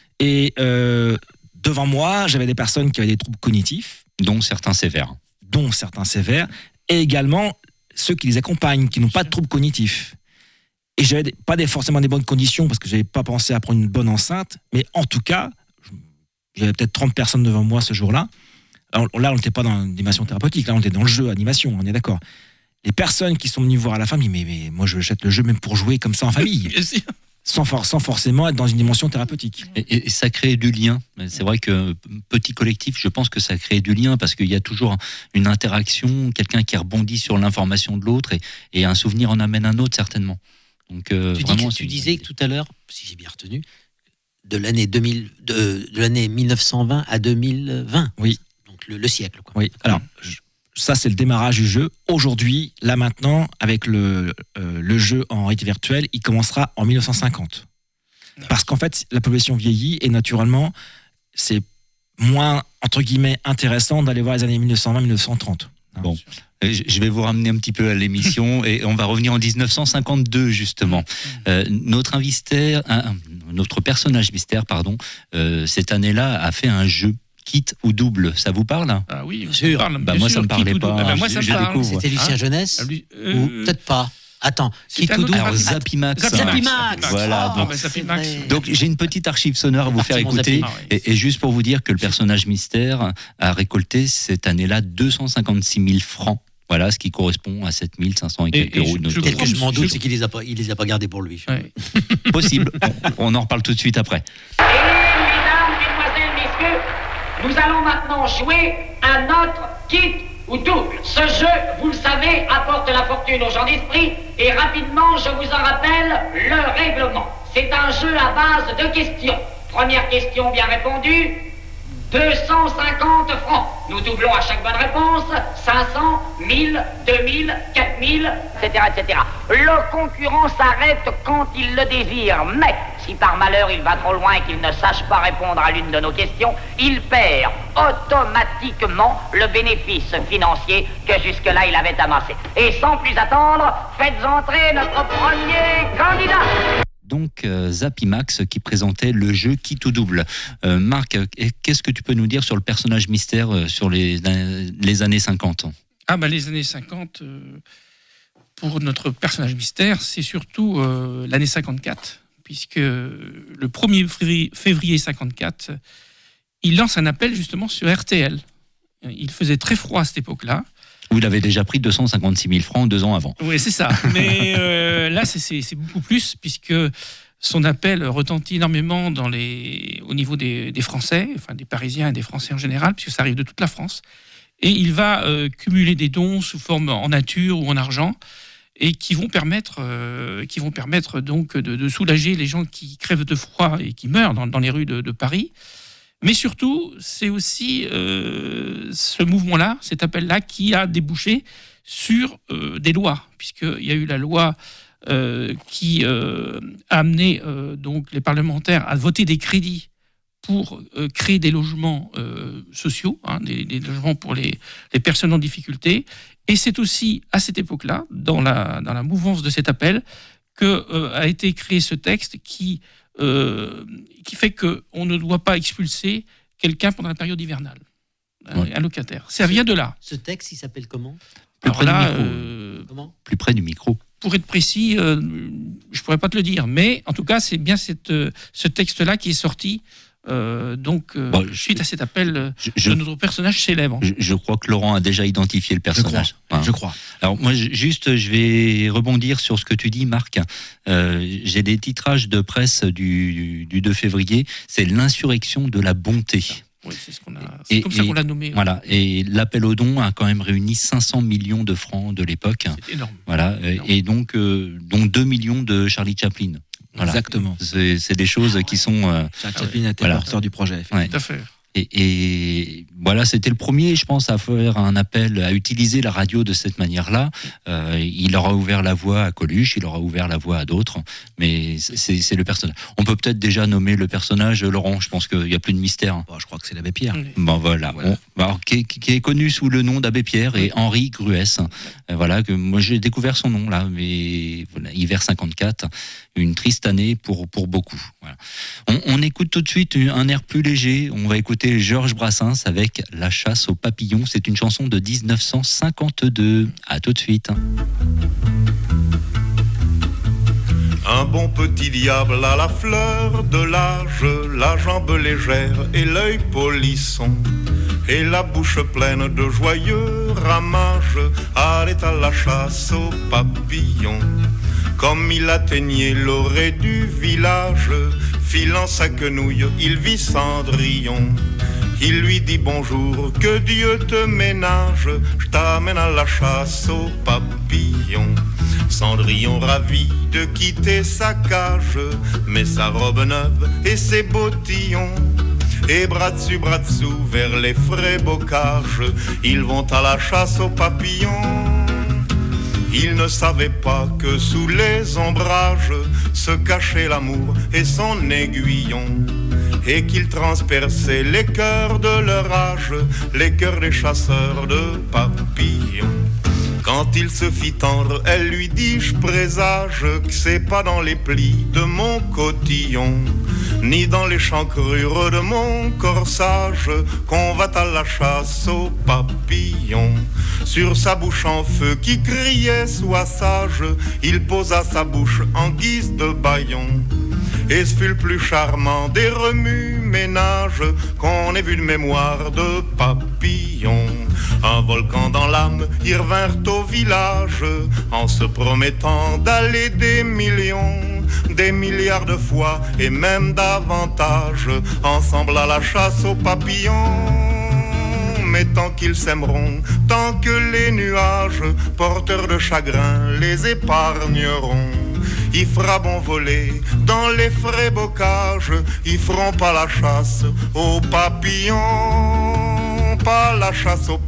Et euh, devant moi, j'avais des personnes qui avaient des troubles cognitifs, dont certains sévères. dont certains sévères, et également ceux qui les accompagnent, qui n'ont pas de troubles cognitifs. Et j'avais des- pas des, forcément des bonnes conditions, parce que j'avais pas pensé à prendre une bonne enceinte, mais en tout cas, j'avais peut-être trente personnes devant moi ce jour-là. Alors, là, on n'était pas dans l'animation thérapeutique, là, on était dans le jeu, animation, on est d'accord. Les personnes qui sont venues voir à la fin, mais, mais, mais moi, je jette le jeu même pour jouer comme ça en famille, bien sûr. sans, for- sans forcément être dans une dimension thérapeutique. Et, et ça crée du lien. C'est vrai que petit collectif, je pense que ça crée du lien parce qu'il y a toujours une interaction, quelqu'un qui rebondit sur l'information de l'autre et, et un souvenir en amène un autre certainement. Donc euh, Tu, dis vraiment, que- c'est tu une disais bonne que tout à l'heure, si j'ai bien retenu, de l'année deux mille, de, de l'année mille neuf cent vingt à deux mille vingt. Oui. Donc le, le siècle, quoi. Oui, alors je- ça c'est le démarrage du jeu. Aujourd'hui, là maintenant, avec le, euh, le jeu en réalité virtuelle, il commencera en mille neuf cent cinquante. Parce qu'en fait, la population vieillit et naturellement, c'est moins, entre guillemets, intéressant d'aller voir les années mille neuf cent vingt mille neuf cent trente. Bon. Euh, Je je vais vous ramener un petit peu à l'émission et on va revenir en dix-neuf cent cinquante-deux justement. Euh, notre invité, un- notre personnage mystère, pardon, euh, cette année-là a fait un jeu kit ou double. Ça vous parle? Ah oui, Bien ça sûr. me parle. Bah, bien moi, sûr, ça me parlait qui tout pas. double. Ah bah, moi, Je- ça me je parle. découvre. C'était Lucien Hein Jeunesse Ah, lui- ou euh, peut-être pas. Attends, c'est qui un tout autre- double Alors Ah, Zapimax. Zapimax. Zapimax. Voilà. Ah, donc, bah, c'est Zapimax. vrai. donc j'ai une petite archive sonore à vous faire Parti mon écouter. Zapi. Ah ouais. Et, et juste pour vous dire que le personnage mystère a récolté cette année-là deux cent cinquante-six mille francs. Voilà, ce qui correspond à sept mille cinq cents et Et- quelques et euros je- de notre je Peut-être que je m'en doute, Je- c'est qu'il les a pas, il les a pas gardés pour lui. Ouais. possible. On, on en reparle tout de suite après. Et mesdames, mesdemoiselles, messieurs, nous allons maintenant jouer à notre kit ou double. Ce jeu, vous le savez, apporte la fortune aux gens d'esprit et rapidement, je vous en rappelle le règlement. C'est un jeu à base de questions. Première question bien répondue, deux cent cinquante francs. Nous doublons à chaque bonne réponse, cinq cents, mille, deux mille, quatre mille, et cetera, et cetera. Le concurrent s'arrête quand il le désire, mais si par malheur il va trop loin et qu'il ne sache pas répondre à l'une de nos questions, il perd automatiquement le bénéfice financier que jusque-là il avait amassé. Et sans plus attendre, faites entrer notre premier candidat. Donc euh, Zapimax qui présentait le jeu Kit ou double. Euh, Marc, euh, qu'est-ce que tu peux nous dire sur le personnage mystère euh, sur les, les années cinquante? Ah bah les années cinquante, euh, pour notre personnage mystère, c'est surtout euh, l'année cinquante-quatre, puisque le premier février cinquante-quatre, il lance un appel justement sur R T L. Il faisait très froid à cette époque-là. Où il avait déjà pris deux cent cinquante-six mille francs deux ans avant. Oui, c'est ça. Mais euh, là, c'est, c'est, c'est beaucoup plus, puisque son appel retentit énormément dans les, au niveau des, des Français, enfin des Parisiens et des Français en général, puisque ça arrive de toute la France. Et il va euh, cumuler des dons sous forme en nature ou en argent, et qui vont permettre, euh, qui vont permettre donc de, de soulager les gens qui crèvent de froid et qui meurent dans, dans les rues de, de Paris. Mais surtout, c'est aussi euh, ce mouvement-là, cet appel-là, qui a débouché sur euh, des lois, puisqu'il y a eu la loi euh, qui euh, a amené euh, donc les parlementaires à voter des crédits pour euh, créer des logements euh, sociaux, hein, des, des logements pour les, les personnes en difficulté. Et c'est aussi à cette époque-là, dans la, dans la mouvance de cet appel, que euh, a été créé ce texte qui... Euh, qui fait qu'on ne doit pas expulser quelqu'un pendant la période hivernale, un, ouais. un locataire. Ça vient de là. Ce texte, il s'appelle comment ? Plus Alors près là, du micro. euh, Comment ? Plus près du micro. Pour être précis, euh, je pourrais pas te le dire, mais en tout cas, c'est bien cette, euh, ce texte-là qui est sorti. Euh, donc, euh, bon, suite je, à cet appel euh, je, je, de notre personnage célèbre. Je, je crois que Laurent a déjà identifié le personnage. Je crois. Hein. Je crois. Alors moi, juste, je vais rebondir sur ce que tu dis, Marc. Euh, j'ai des titrages de presse du, du deux février. C'est l'insurrection de la bonté. Oui, c'est, ce qu'on a, c'est et, comme ça et, qu'on l'a nommé. Voilà. Et l'appel aux dons a quand même réuni cinq cents millions de francs de l'époque. C'est énorme. Voilà. énorme. Et donc, euh, donc deux millions de Charlie Chaplin. Voilà. Exactement. C'est, c'est des choses qui sont... Euh, Charles Chaplin a été voilà. porteur du projet. Ouais. Tout à fait. Et, et voilà, c'était le premier, je pense, à faire un appel, à utiliser la radio de cette manière-là. Euh, il aura ouvert la voie à Coluche, il aura ouvert la voie à d'autres, mais c'est, c'est le personnage. On peut peut-être déjà nommer le personnage, Laurent, je pense qu'il n'y a plus de mystère. Bon, je crois que c'est l'abbé Pierre. Oui. Bon, voilà. Voilà. Bon, alors, qui, est, qui est connu sous le nom d'abbé Pierre et Henri Gruès. Euh, voilà, que moi j'ai découvert son nom là, mais voilà, hiver cinquante-quatre, une triste année pour, pour beaucoup. Voilà. On, on écoute tout de suite un air plus léger, on va écouter Georges Brassens avec La chasse aux papillons. C'est une chanson de dix-neuf cent cinquante-deux. À tout de suite. Un bon petit diable à la fleur de l'âge, la jambe légère et l'œil polisson, et la bouche pleine de joyeux ramages, allait à la chasse aux papillons. Comme il atteignait l'orée du village, filant sa quenouille, il vit Cendrillon. Il lui dit bonjour, que Dieu te ménage, je t'amène à la chasse aux papillons. Cendrillon ravi de quitter sa cage, met sa robe neuve et ses bottillons. Et bras dessus, bras dessous, vers les frais bocages, ils vont à la chasse aux papillons. Ils ne savaient pas que sous les ombrages se cachait l'amour et son aiguillon, et qu'il transperçait les cœurs de leur âge, les cœurs des chasseurs de papillons. Quand il se fit tendre, elle lui dit, je présage que c'est pas dans les plis de mon cotillon, ni dans les chancrures de mon corsage, qu'on va à la chasse aux papillons. Sur sa bouche en feu qui criait sois sage, il posa sa bouche en guise de bâillon. Et ce fut le plus charmant des remue-ménages qu'on ait vu de mémoire de papillon. Un volcan dans l'âme, ils revinrent au village en se promettant d'aller des millions, des milliards de fois et même davantage, ensemble à la chasse aux papillons. Mais tant qu'ils s'aimeront, tant que les nuages, porteurs de chagrin, les épargneront, il fera bon voler dans les frais bocages, ils feront pas la chasse aux papillons, pas la chasse aux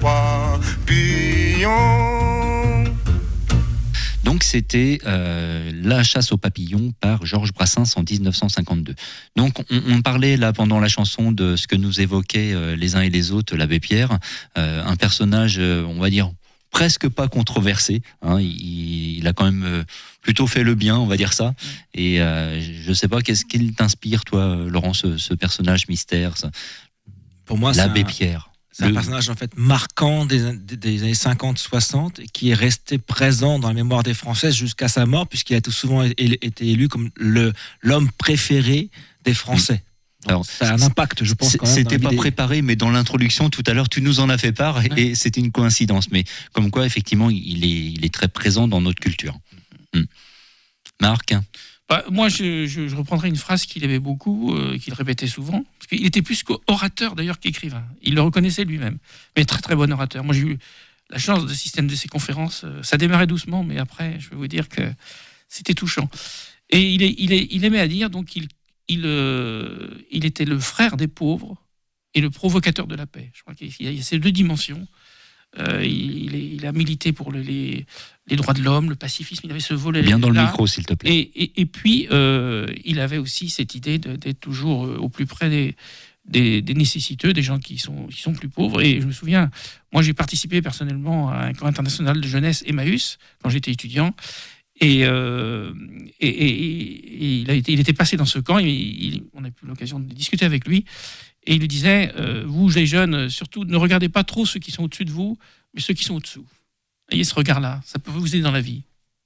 papillons. Donc c'était euh, La chasse aux papillons par Georges Brassens en dix-neuf cent cinquante-deux. Donc on, on parlait là pendant la chanson de ce que nous évoquaient euh, les uns et les autres l'abbé Pierre, euh, un personnage, euh, on va dire, presque pas controversé. Hein, il, il a quand même euh, plutôt fait le bien, on va dire ça. Et euh, je sais pas, qu'est-ce qu'il t'inspire, toi, Laurent, ce, ce personnage mystère, ça, Pour moi, l'abbé c'est un, Pierre. C'est un Le- personnage en fait marquant des, des, des années cinquante soixante qui est resté présent dans la mémoire des Français jusqu'à sa mort, puisqu'il a tout souvent é- été élu comme le, l'homme préféré des Français. Donc, Alors, ça a un impact, je pense, C'est- quand même. C'était dans pas l'idée. préparé, mais dans l'introduction tout à l'heure, tu nous en as fait part et, Ouais. et c'était une coïncidence. Mais comme quoi, effectivement, il est, il est très présent dans notre culture. Hmm. Marc, Bah, moi, je, je, je reprendrai une phrase qu'il aimait beaucoup, euh, qu'il répétait souvent. Parce qu'il était plus qu'orateur d'ailleurs qu'écrivain. Il le reconnaissait lui-même. Mais très très bon orateur. Moi, j'ai eu la chance d'assister à une de ses conférences. Euh, Ça démarrait doucement, mais après, je vais vous dire que c'était touchant. Et il, est, il, est, il aimait à dire, donc, il, il, euh, il était le frère des pauvres et le provocateur de la paix. Je crois qu'il y a ces deux dimensions. Euh, il, il, est- il a milité pour le- les, les droits de l'homme, le pacifisme. Il avait ce volet bien dans le là. micro, s'il te plaît. Et, et, et puis, euh, il avait aussi cette idée de- d'être toujours euh, au plus près des, des, des nécessiteux, des gens qui sont, qui sont plus pauvres. Et je me souviens, moi, j'ai participé personnellement à un camp international de jeunesse Emmaüs quand j'étais étudiant. Et, euh, et, et- et il, a été, il était passé dans ce camp. Et il- on a eu l'occasion de discuter avec lui. Et il lui disait, euh, vous, les jeunes, surtout, ne regardez pas trop ceux qui sont au-dessus de vous, mais ceux qui sont au-dessous. Ayez ce regard-là. Ça peut vous aider dans la vie.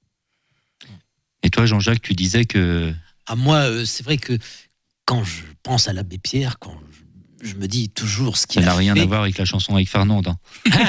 Et toi, Jean-Jacques, tu disais que À moi, euh, c'est vrai que quand je pense à l'abbé Pierre, quand je, je me dis toujours ce ça qu'il n'a a rien fait, à voir avec la chanson avec Fernande. hein.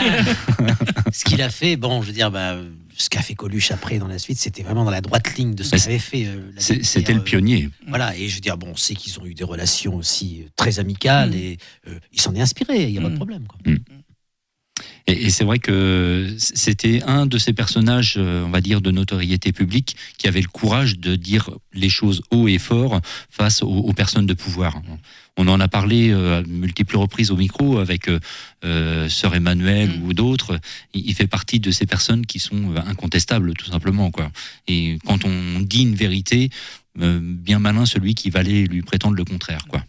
ce qu'il a fait, bon, je veux dire, bah, ce qu'a fait Coluche après dans la suite, c'était vraiment dans la droite ligne de ce Mais qu'avait fait. euh, l'abbé C'est- C'était Pierre, le euh, pionnier. Voilà, et je veux dire, bon, on sait qu'ils ont eu des relations aussi euh, très amicales Mm. et euh, il s'en est inspiré, il n'y a pas de Mm. problème. Quoi. Et, et c'est vrai que c'était un de ces personnages, euh, on va dire, de notoriété publique, qui avait le courage de dire les choses haut et fort face aux, aux personnes de pouvoir. On en a parlé euh, à multiples reprises au micro avec euh, euh, Sœur Emmanuel Mm. ou d'autres. Il, il fait partie de ces personnes qui sont euh, incontestables, tout simplement, quoi. Et quand on dit une vérité, euh, bien malin celui qui va aller lui prétendre le contraire, quoi.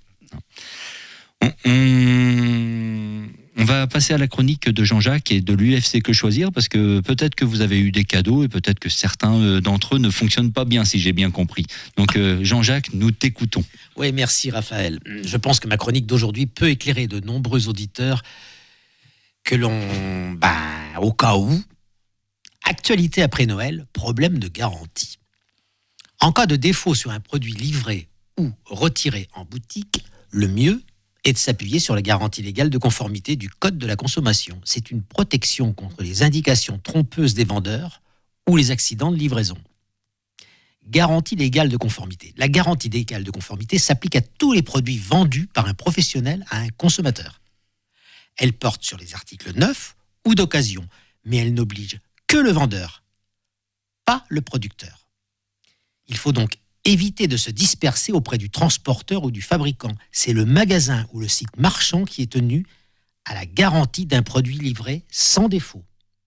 On, on- on va passer à la chronique de Jean-Jacques et de l'U F C Que Choisir, parce que peut-être que vous avez eu des cadeaux et peut-être que certains euh, d'entre eux ne fonctionnent pas bien, si j'ai bien compris. Donc euh, Jean-Jacques, nous t'écoutons. Oui, merci Raphaël. Je pense que ma chronique d'aujourd'hui peut éclairer de nombreux auditeurs que l'on... Bah, au cas où, actualité après Noël, problème de garantie. En cas de défaut sur un produit livré ou retiré en boutique, le mieux est de s'appuyer sur la garantie légale de conformité du Code de la consommation. C'est une protection contre les indications trompeuses des vendeurs ou les accidents de livraison. Garantie légale de conformité. La garantie légale de conformité s'applique à tous les produits vendus par un professionnel à un consommateur. Elle porte sur les articles neufs ou d'occasion, mais elle n'oblige que le vendeur, pas le producteur. Il faut donc éviter de se disperser auprès du transporteur ou du fabricant. C'est le magasin ou le site marchand qui est tenu à la garantie d'un produit livré sans défaut.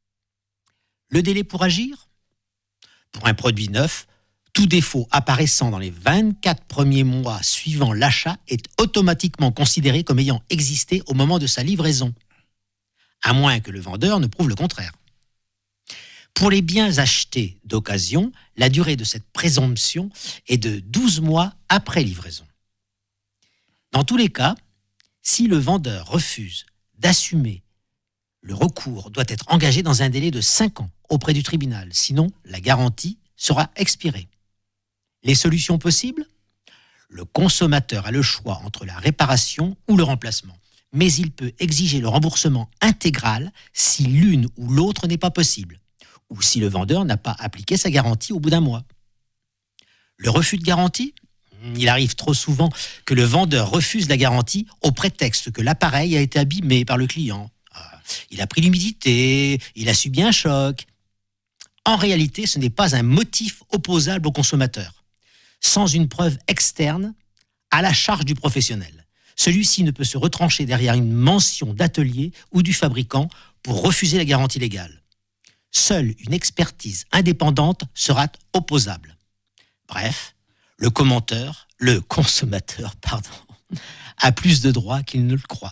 Le délai pour agir ? Pour un produit neuf, tout défaut apparaissant dans les vingt-quatre premiers mois suivant l'achat est automatiquement considéré comme ayant existé au moment de sa livraison, à moins que le vendeur ne prouve le contraire. Pour les biens achetés d'occasion, la durée de cette présomption est de douze mois après livraison. Dans tous les cas, si le vendeur refuse d'assumer, le recours doit être engagé dans un délai de cinq ans auprès du tribunal, sinon la garantie sera expirée. Les solutions possibles ? Le consommateur a le choix entre la réparation ou le remplacement, mais il peut exiger le remboursement intégral si l'une ou l'autre n'est pas possible, ou si le vendeur n'a pas appliqué sa garantie au bout d'un mois. Le refus de garantie ? Il arrive trop souvent que le vendeur refuse la garantie au prétexte que l'appareil a été abîmé par le client. Il a pris l'humidité, il a subi un choc. En réalité, ce n'est pas un motif opposable au consommateur. Sans une preuve externe, à la charge du professionnel. Celui-ci ne peut se retrancher derrière une mention d'atelier ou du fabricant pour refuser la garantie légale. Seule une expertise indépendante sera opposable. Bref, le commenteur, le consommateur, pardon, a plus de droits qu'il ne le croit.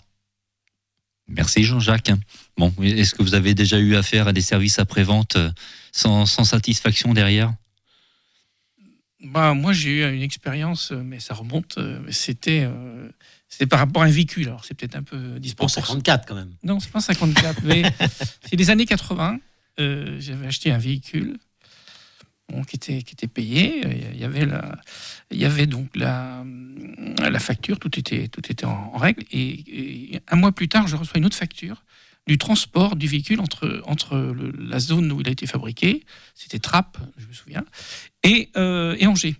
Merci Jean-Jacques. Bon, est-ce que vous avez déjà eu affaire à des services après-vente sans, sans satisfaction derrière ? Bah, moi, j'ai eu une expérience, mais ça remonte. euh, C'était, euh, c'était par rapport à un véhicule. Alors, c'est peut-être un peu Pour disproportionné. cinquante-quatre quand même. Non, c'est pas cinquante-quatre, mais c'est les années quatre-vingts. Euh, j'avais acheté un véhicule bon, qui, était, qui était payé. Il y avait, la, il y avait donc la, la facture, tout était, tout était en, en règle. Et, et un mois plus tard, je reçois une autre facture du transport du véhicule entre, entre le- la zone où il a été fabriqué, c'était Trappes, je me souviens, et, euh, et Angers.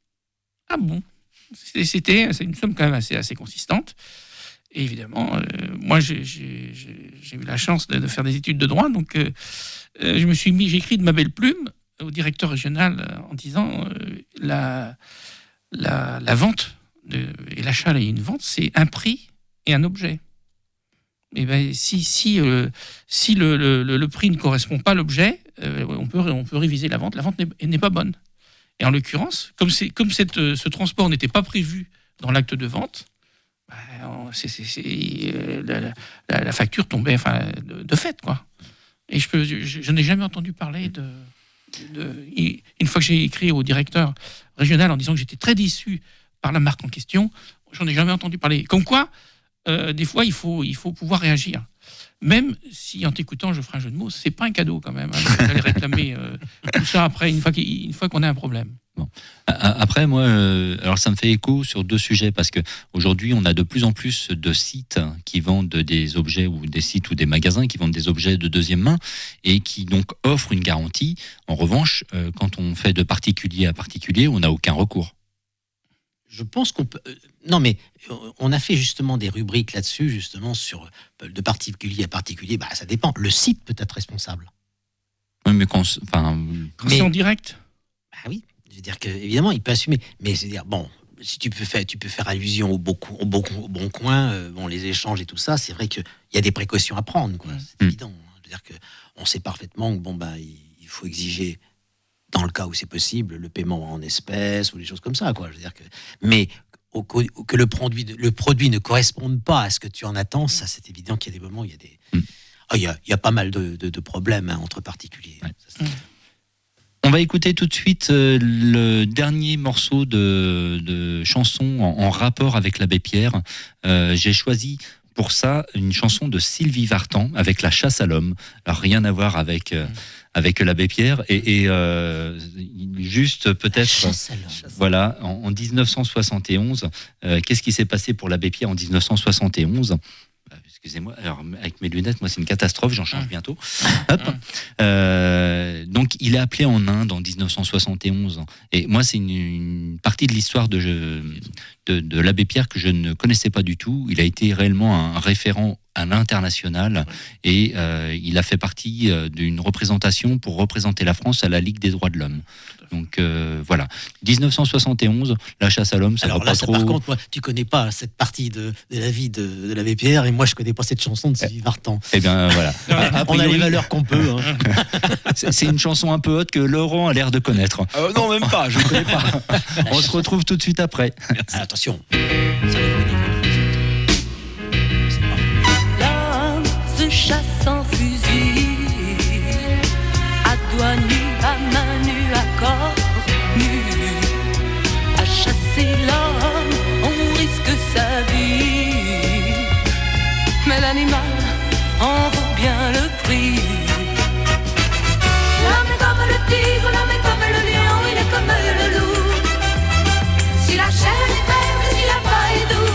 Ah bon? C'était, c'était c'est une somme quand même assez, assez consistante. Et évidemment, euh, moi, j'ai, j'ai, j'ai, j'ai eu la chance de, de faire des études de droit, donc euh, euh, je me suis mis, j'ai écrit de ma belle plume au directeur régional euh, en disant euh, la, la, la vente de, et l'achat et une vente, c'est un prix et un objet. Et ben, si, si, euh, si le, le, le prix ne correspond pas à l'objet, euh, on, peut, on peut réviser la vente. La vente n'est, n'est pas bonne. Et en l'occurrence, comme, c'est, comme cette, euh, ce transport n'était pas prévu dans l'acte de vente, ben, on- c'est, c'est, c'est, euh, la, la- la facture tombait enfin, de, de fait, quoi. Et je, peux, je, je n'ai jamais entendu parler de, de- Une fois que j'ai écrit au directeur régional en disant que j'étais très déçu par la marque en question, j'en ai jamais entendu parler. Comme quoi, euh, des fois, il faut, il faut pouvoir réagir. Même si, en t'écoutant, je ferai un jeu de mots, c'est pas un cadeau quand même, hein, d'aller réclamer euh, tout ça après, une fois, qu'il- une fois qu'on a un problème. A- Après, moi, euh, alors ça me fait écho sur deux sujets parce que aujourd'hui, on a de plus en plus de sites qui vendent des objets ou des sites ou des magasins qui vendent des objets de deuxième main et qui donc offrent une garantie. En revanche, euh, quand on fait de particulier à particulier, on n'a aucun recours. Je pense qu'on peut. euh, Non, mais euh, on a fait justement des rubriques là-dessus, justement, sur euh, de particulier à particulier. Bah, ça dépend. Le site peut être responsable. Oui, mais quand, enfin, Quand Mais- c'est en direct, Bah oui. Je veux dire que évidemment, il peut assumer. Mais c'est dire bon, si tu peux faire, tu peux faire allusion au bon, co- au bon, co- au bon coin, euh, bon, les échanges et tout ça. C'est vrai qu'il y a des précautions à prendre, quoi. C'est Mm. évident. Je veux dire que on sait parfaitement que bon bah il il faut exiger, dans le cas où c'est possible, le paiement en espèces ou des choses comme ça, quoi. Je veux dire que, mais au, co- que le produit, de- le produit ne corresponde pas à ce que tu en attends, ça c'est évident qu'il y a des moments, il y a des, Mm. Ah, il y a, il y a pas mal de, de- de problèmes hein, entre particuliers. Ouais. Ça, c'est- on va écouter tout de suite euh, le dernier morceau de, de chanson en, en rapport avec l'abbé Pierre. Euh, j'ai choisi pour ça une chanson de Sylvie Vartan avec La chasse à l'homme. Alors rien à voir avec euh, avec l'abbé Pierre et, et euh, juste peut-être Chasse à l'homme. voilà en, en dix-neuf cent soixante et onze. euh, qu'est-ce qui s'est passé pour l'abbé Pierre en dix-neuf cent soixante et onze? Euh, Excusez-moi, alors avec mes lunettes, moi c'est une catastrophe, j'en change bientôt. Hop. Euh, donc il est appelé en Inde en dix-neuf cent soixante et onze. Et moi c'est une, une partie de l'histoire de, de, de l'abbé Pierre que je ne connaissais pas du tout. Il a été réellement un référent à l'international et euh, il a fait partie euh, d'une représentation pour représenter la France à la Ligue des droits de l'homme. Donc euh, voilà, dix-neuf cent soixante et onze, la chasse à l'homme, ça Alors va là, pas ça, trop. par contre, moi, tu connais pas cette partie de, de la vie de, de l'abbé Pierre, et moi, je connais pas cette chanson de Sylvie Vartan. Eh bien voilà. A- a On a les priori, valeurs qu'on peut. hein. c'est c'est une chanson un peu haute que Laurent a l'air de connaître. Euh, non, même pas, je ne connais pas. On se retrouve tout de suite après. Ah, attention. Ça va être ridicule. C'est pas- L'homme se chasse en fusil, à doigts nus, à main nue, à corps nu. À chasser l'homme, on risque sa vie, mais l'animal en vaut bien le prix. L'homme est comme le tigre, l'homme est comme le lion, il est comme le loup. Si la chair est ferme, si la paille est douce,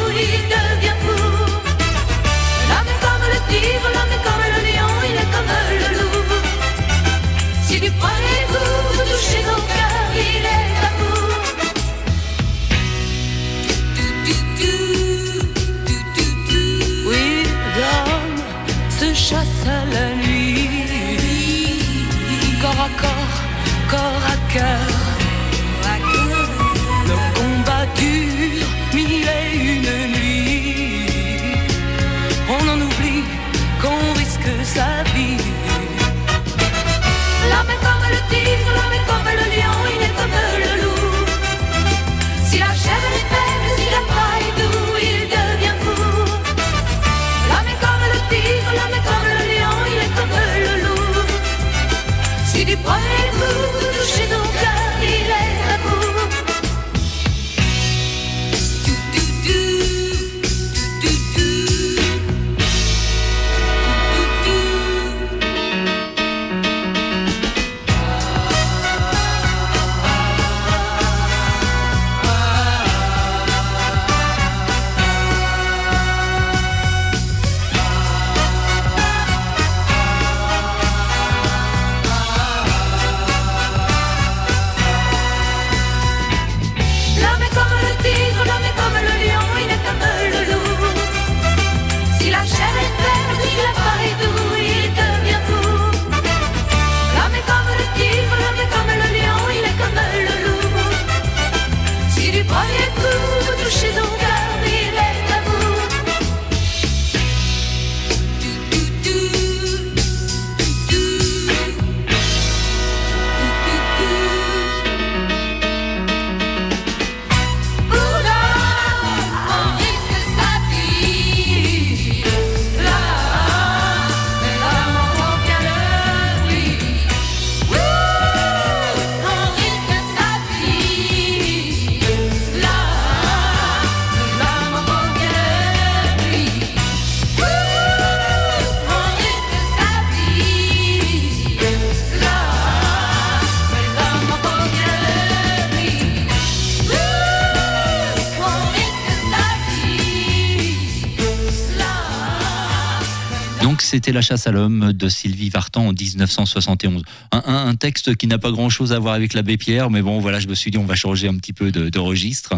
c'était La chasse à l'homme de Sylvie Vartan en dix-neuf cent soixante et onze. Un, un, un texte qui n'a pas grand-chose à voir avec l'abbé Pierre, mais bon, voilà, je me suis dit, on va changer un petit peu de, de registre.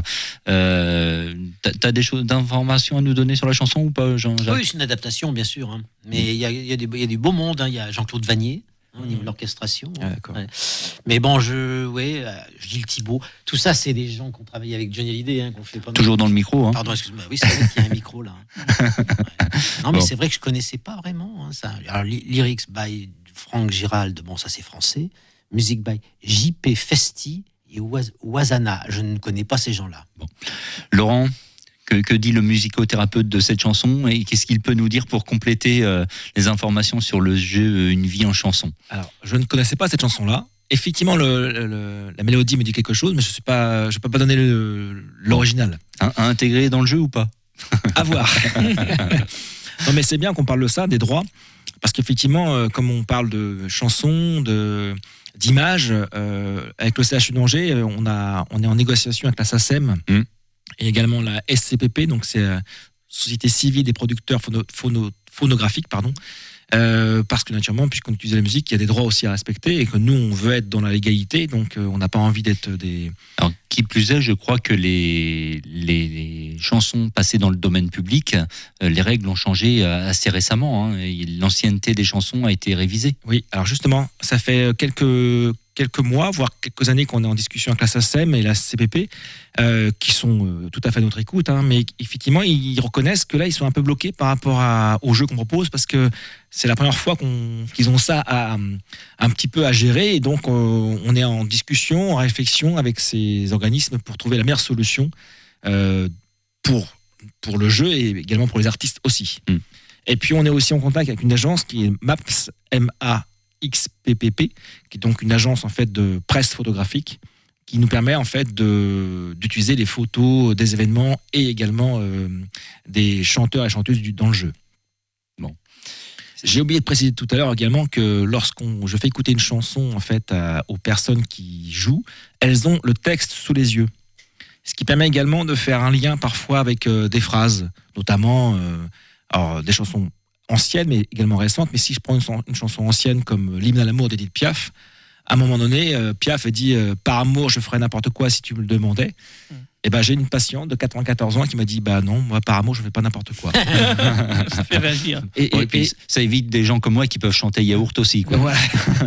Euh, t'as, t'as des choses, d'informations à nous donner sur la chanson ou pas, Jean-Jacques ? Oui, c'est une adaptation, bien sûr. Hein. Mais il y a, y, a y a du beau monde. Il hein. y a Jean-Claude Vanier. Au niveau de l'orchestration. Ah, d'accord. Ouais. Mais bon, je, ouais, Gilles Thibault, tout ça, c'est des gens qui ont travaillé avec Johnny Hallyday. Hein, qu'on fait pas Toujours dans le micro. Hein. Pardon, excuse-moi. Oui, c'est vrai qu'il y a un micro là. Ouais. Non, mais bon. c'est vrai que je connaissais pas vraiment hein, ça. Alors, lyrics by Franck Girald, bon, ça c'est français. Musique by J P Festi et Wazana. Je ne connais pas ces gens-là. Bon. Laurent, que, que dit le musicothérapeute de cette chanson et qu'est-ce qu'il peut nous dire pour compléter euh, les informations sur le jeu Une vie en chanson ? Alors, je ne connaissais pas cette chanson-là. Effectivement, le, le, la mélodie me dit quelque chose, mais je ne pas, je peux pas donner le, l'original. À, à intégrer dans le jeu ou pas ? À voir. Non, mais c'est bien qu'on parle de ça, des droits, parce qu'effectivement, euh, comme on parle de chansons, de d'images, euh, avec le C H U d'Angers, on a, on est en négociation avec la SACEM. Mm. Et également la S C P P, donc c'est la Société Civile des Producteurs phono, phono, Phonographiques, pardon, euh, parce que naturellement, puisqu'on utilise la musique, il y a des droits aussi à respecter et que nous, on veut être dans la légalité, donc euh, on n'a pas envie d'être des... Alors, qui plus est, je crois que les, les, les chansons passées dans le domaine public, euh, les règles ont changé assez récemment. Hein, et l'ancienneté des chansons a été révisée. Oui, alors justement, ça fait quelques... quelques mois, voire quelques années qu'on est en discussion avec la SACEM et la C P P, euh, qui sont euh, tout à fait à notre écoute, hein, mais effectivement, ils reconnaissent que là, ils sont un peu bloqués par rapport à, au jeu qu'on propose, parce que c'est la première fois qu'on, qu'ils ont ça à, un petit peu à gérer, et donc euh, on est en discussion, en réflexion avec ces organismes pour trouver la meilleure solution euh, pour, pour le jeu et également pour les artistes aussi. Mm. Et puis, on est aussi en contact avec une agence qui est MAPS, M A X P P P, qui est donc une agence en fait de presse photographique qui nous permet en fait de, d'utiliser les photos des événements et également euh, des chanteurs et chanteuses du, dans le jeu. Bon. J'ai oublié de préciser tout à l'heure également que lorsqu'on je fais écouter une chanson en fait à, aux personnes qui jouent, elles ont le texte sous les yeux. Ce qui permet également de faire un lien parfois avec euh, des phrases, notamment euh, alors, des chansons ancienne, mais également récente. Mais si je prends une, une chanson ancienne comme l'hymne à l'amour d'Edith Piaf, à un moment donné, euh, Piaf a dit euh, « Par amour, je ferais n'importe quoi si tu me le demandais. Mm. » Et ben j'ai une patiente de quatre-vingt-quatorze ans qui m'a dit « Bah non, moi, par amour, je ne fais pas n'importe quoi. » Ça fait réagir. Et, et, et, et ça évite des gens comme moi qui peuvent chanter yaourt aussi. Quoi. Ouais.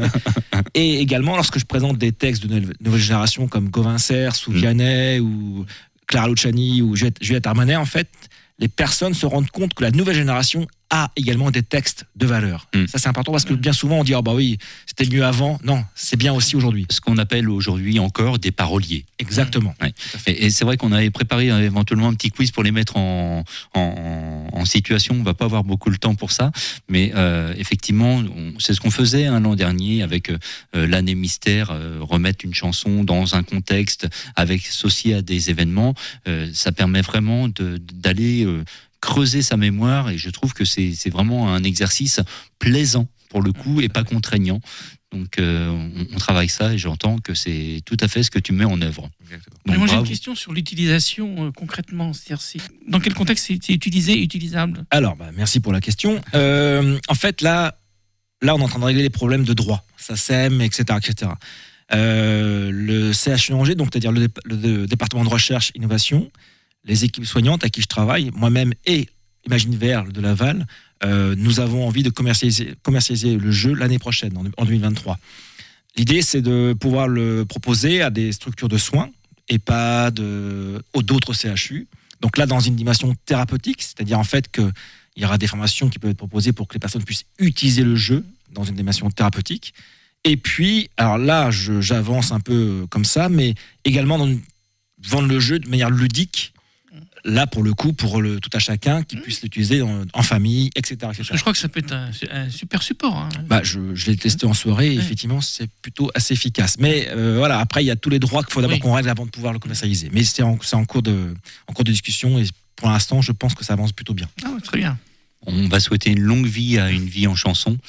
Et également, lorsque je présente des textes de nouvelle génération comme Gauvin Serre, Souvianet mm. ou Clara Luciani ou Juliette, Juliette Armanet, en fait, les personnes se rendent compte que la nouvelle génération a également des textes de valeur. Mmh. Ça, c'est important parce que bien souvent, on dit « Ah oh bah oui, c'était mieux avant ». Non, c'est bien aussi aujourd'hui. Ce qu'on appelle aujourd'hui encore des paroliers. Exactement. Ouais. Et, et c'est vrai qu'on avait préparé éventuellement un petit quiz pour les mettre en, en, en situation. On ne va pas avoir beaucoup le temps pour ça. Mais euh, effectivement, on, c'est ce qu'on faisait hein, l'an dernier avec euh, l'année mystère, euh, remettre une chanson dans un contexte avec associé à des événements. Euh, ça permet vraiment de, d'aller... Euh, creuser sa mémoire et je trouve que c'est, c'est vraiment un exercice plaisant pour le coup et pas contraignant. Donc euh, on, on travaille ça et j'entends que c'est tout à fait ce que tu mets en œuvre. Donc, moi j'ai une question sur l'utilisation euh, concrètement. C'est-à-dire c'est, dans quel contexte c'est utilisé, utilisable ? Alors bah, merci pour la question. Euh, en fait là, là on est en train de régler les problèmes de droit, SACEM, et cetera, et cetera. Euh, le C H U d'Angers, donc c'est-à-dire le, le, le département de recherche innovation, les équipes soignantes à qui je travaille, moi-même et Imagine Vert de Laval, euh, nous avons envie de commercialiser, commercialiser le jeu l'année prochaine, en, en deux mille vingt-trois. L'idée, c'est de pouvoir le proposer à des structures de soins, EHPAD, euh, ou d'autres C H U. Donc là, dans une dimension thérapeutique, c'est-à-dire en fait qu'il y aura des formations qui peuvent être proposées pour que les personnes puissent utiliser le jeu dans une dimension thérapeutique. Et puis, alors là, je, j'avance un peu comme ça, mais également dans une, vendre le jeu de manière ludique. Là, pour le coup, pour le tout à chacun qui puisse l'utiliser en, en famille, et cetera, et cetera. Je crois que ça peut être un, un super support. Hein. Bah, je, je l'ai testé en soirée et ouais. Effectivement, c'est plutôt assez efficace. Mais euh, voilà, après, il y a tous les droits qu'il faut d'abord oui. qu'on règle avant de pouvoir le commercialiser. Mais c'est en, c'est en, cours de, en cours de discussion et pour l'instant, je pense que ça avance plutôt bien. Ah ouais, très bien. On va souhaiter une longue vie à Une vie en chanson.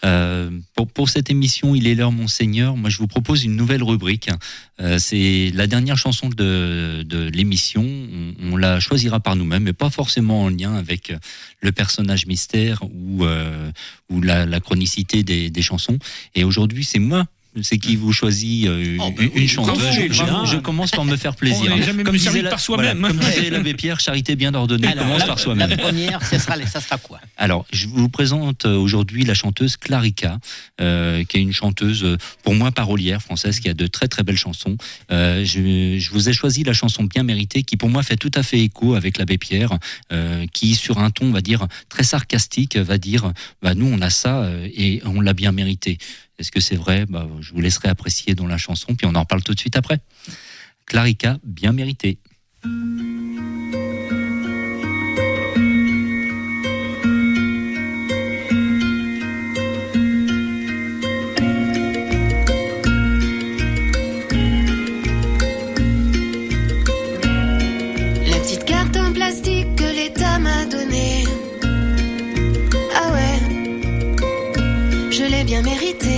Euh, pour, pour cette émission, Il est l'heure, Monseigneur, moi je vous propose une nouvelle rubrique. Euh, c'est la dernière chanson de, de l'émission. On, on la choisira par nous-mêmes, mais pas forcément en lien avec le personnage mystère ou, euh, ou la, la chronicité des, des chansons. Et aujourd'hui, c'est moi. C'est qui vous choisit euh, Oh, bah une, oui, une chanson. bravo, je, je- bravo. je commence par me faire plaisir. On n'est jamais mieux servi disait par soi-même. voilà, comme disait l'abbé Pierre, charité bien ordonnée Alors, commence la, par soi-même. la première, ça sera, ça sera quoi? Alors, je vous présente aujourd'hui la chanteuse Clarica, euh, qui est une chanteuse, euh, pour moi, parolière française, qui a de très très belles chansons. Euh, je, je vous ai choisi la chanson Bien méritée, qui pour moi fait tout à fait écho avec l'abbé Pierre, euh, qui sur un ton, on va dire, très sarcastique, va dire, bah, nous on a ça euh, et on l'a bien mérité. Est-ce que c'est vrai? Bah, je vous laisserai apprécier dans la chanson, puis on en reparle tout de suite après. Clarica, Bien méritée. La petite carte en plastique que l'État m'a donnée. Ah ouais, je l'ai bien mérité.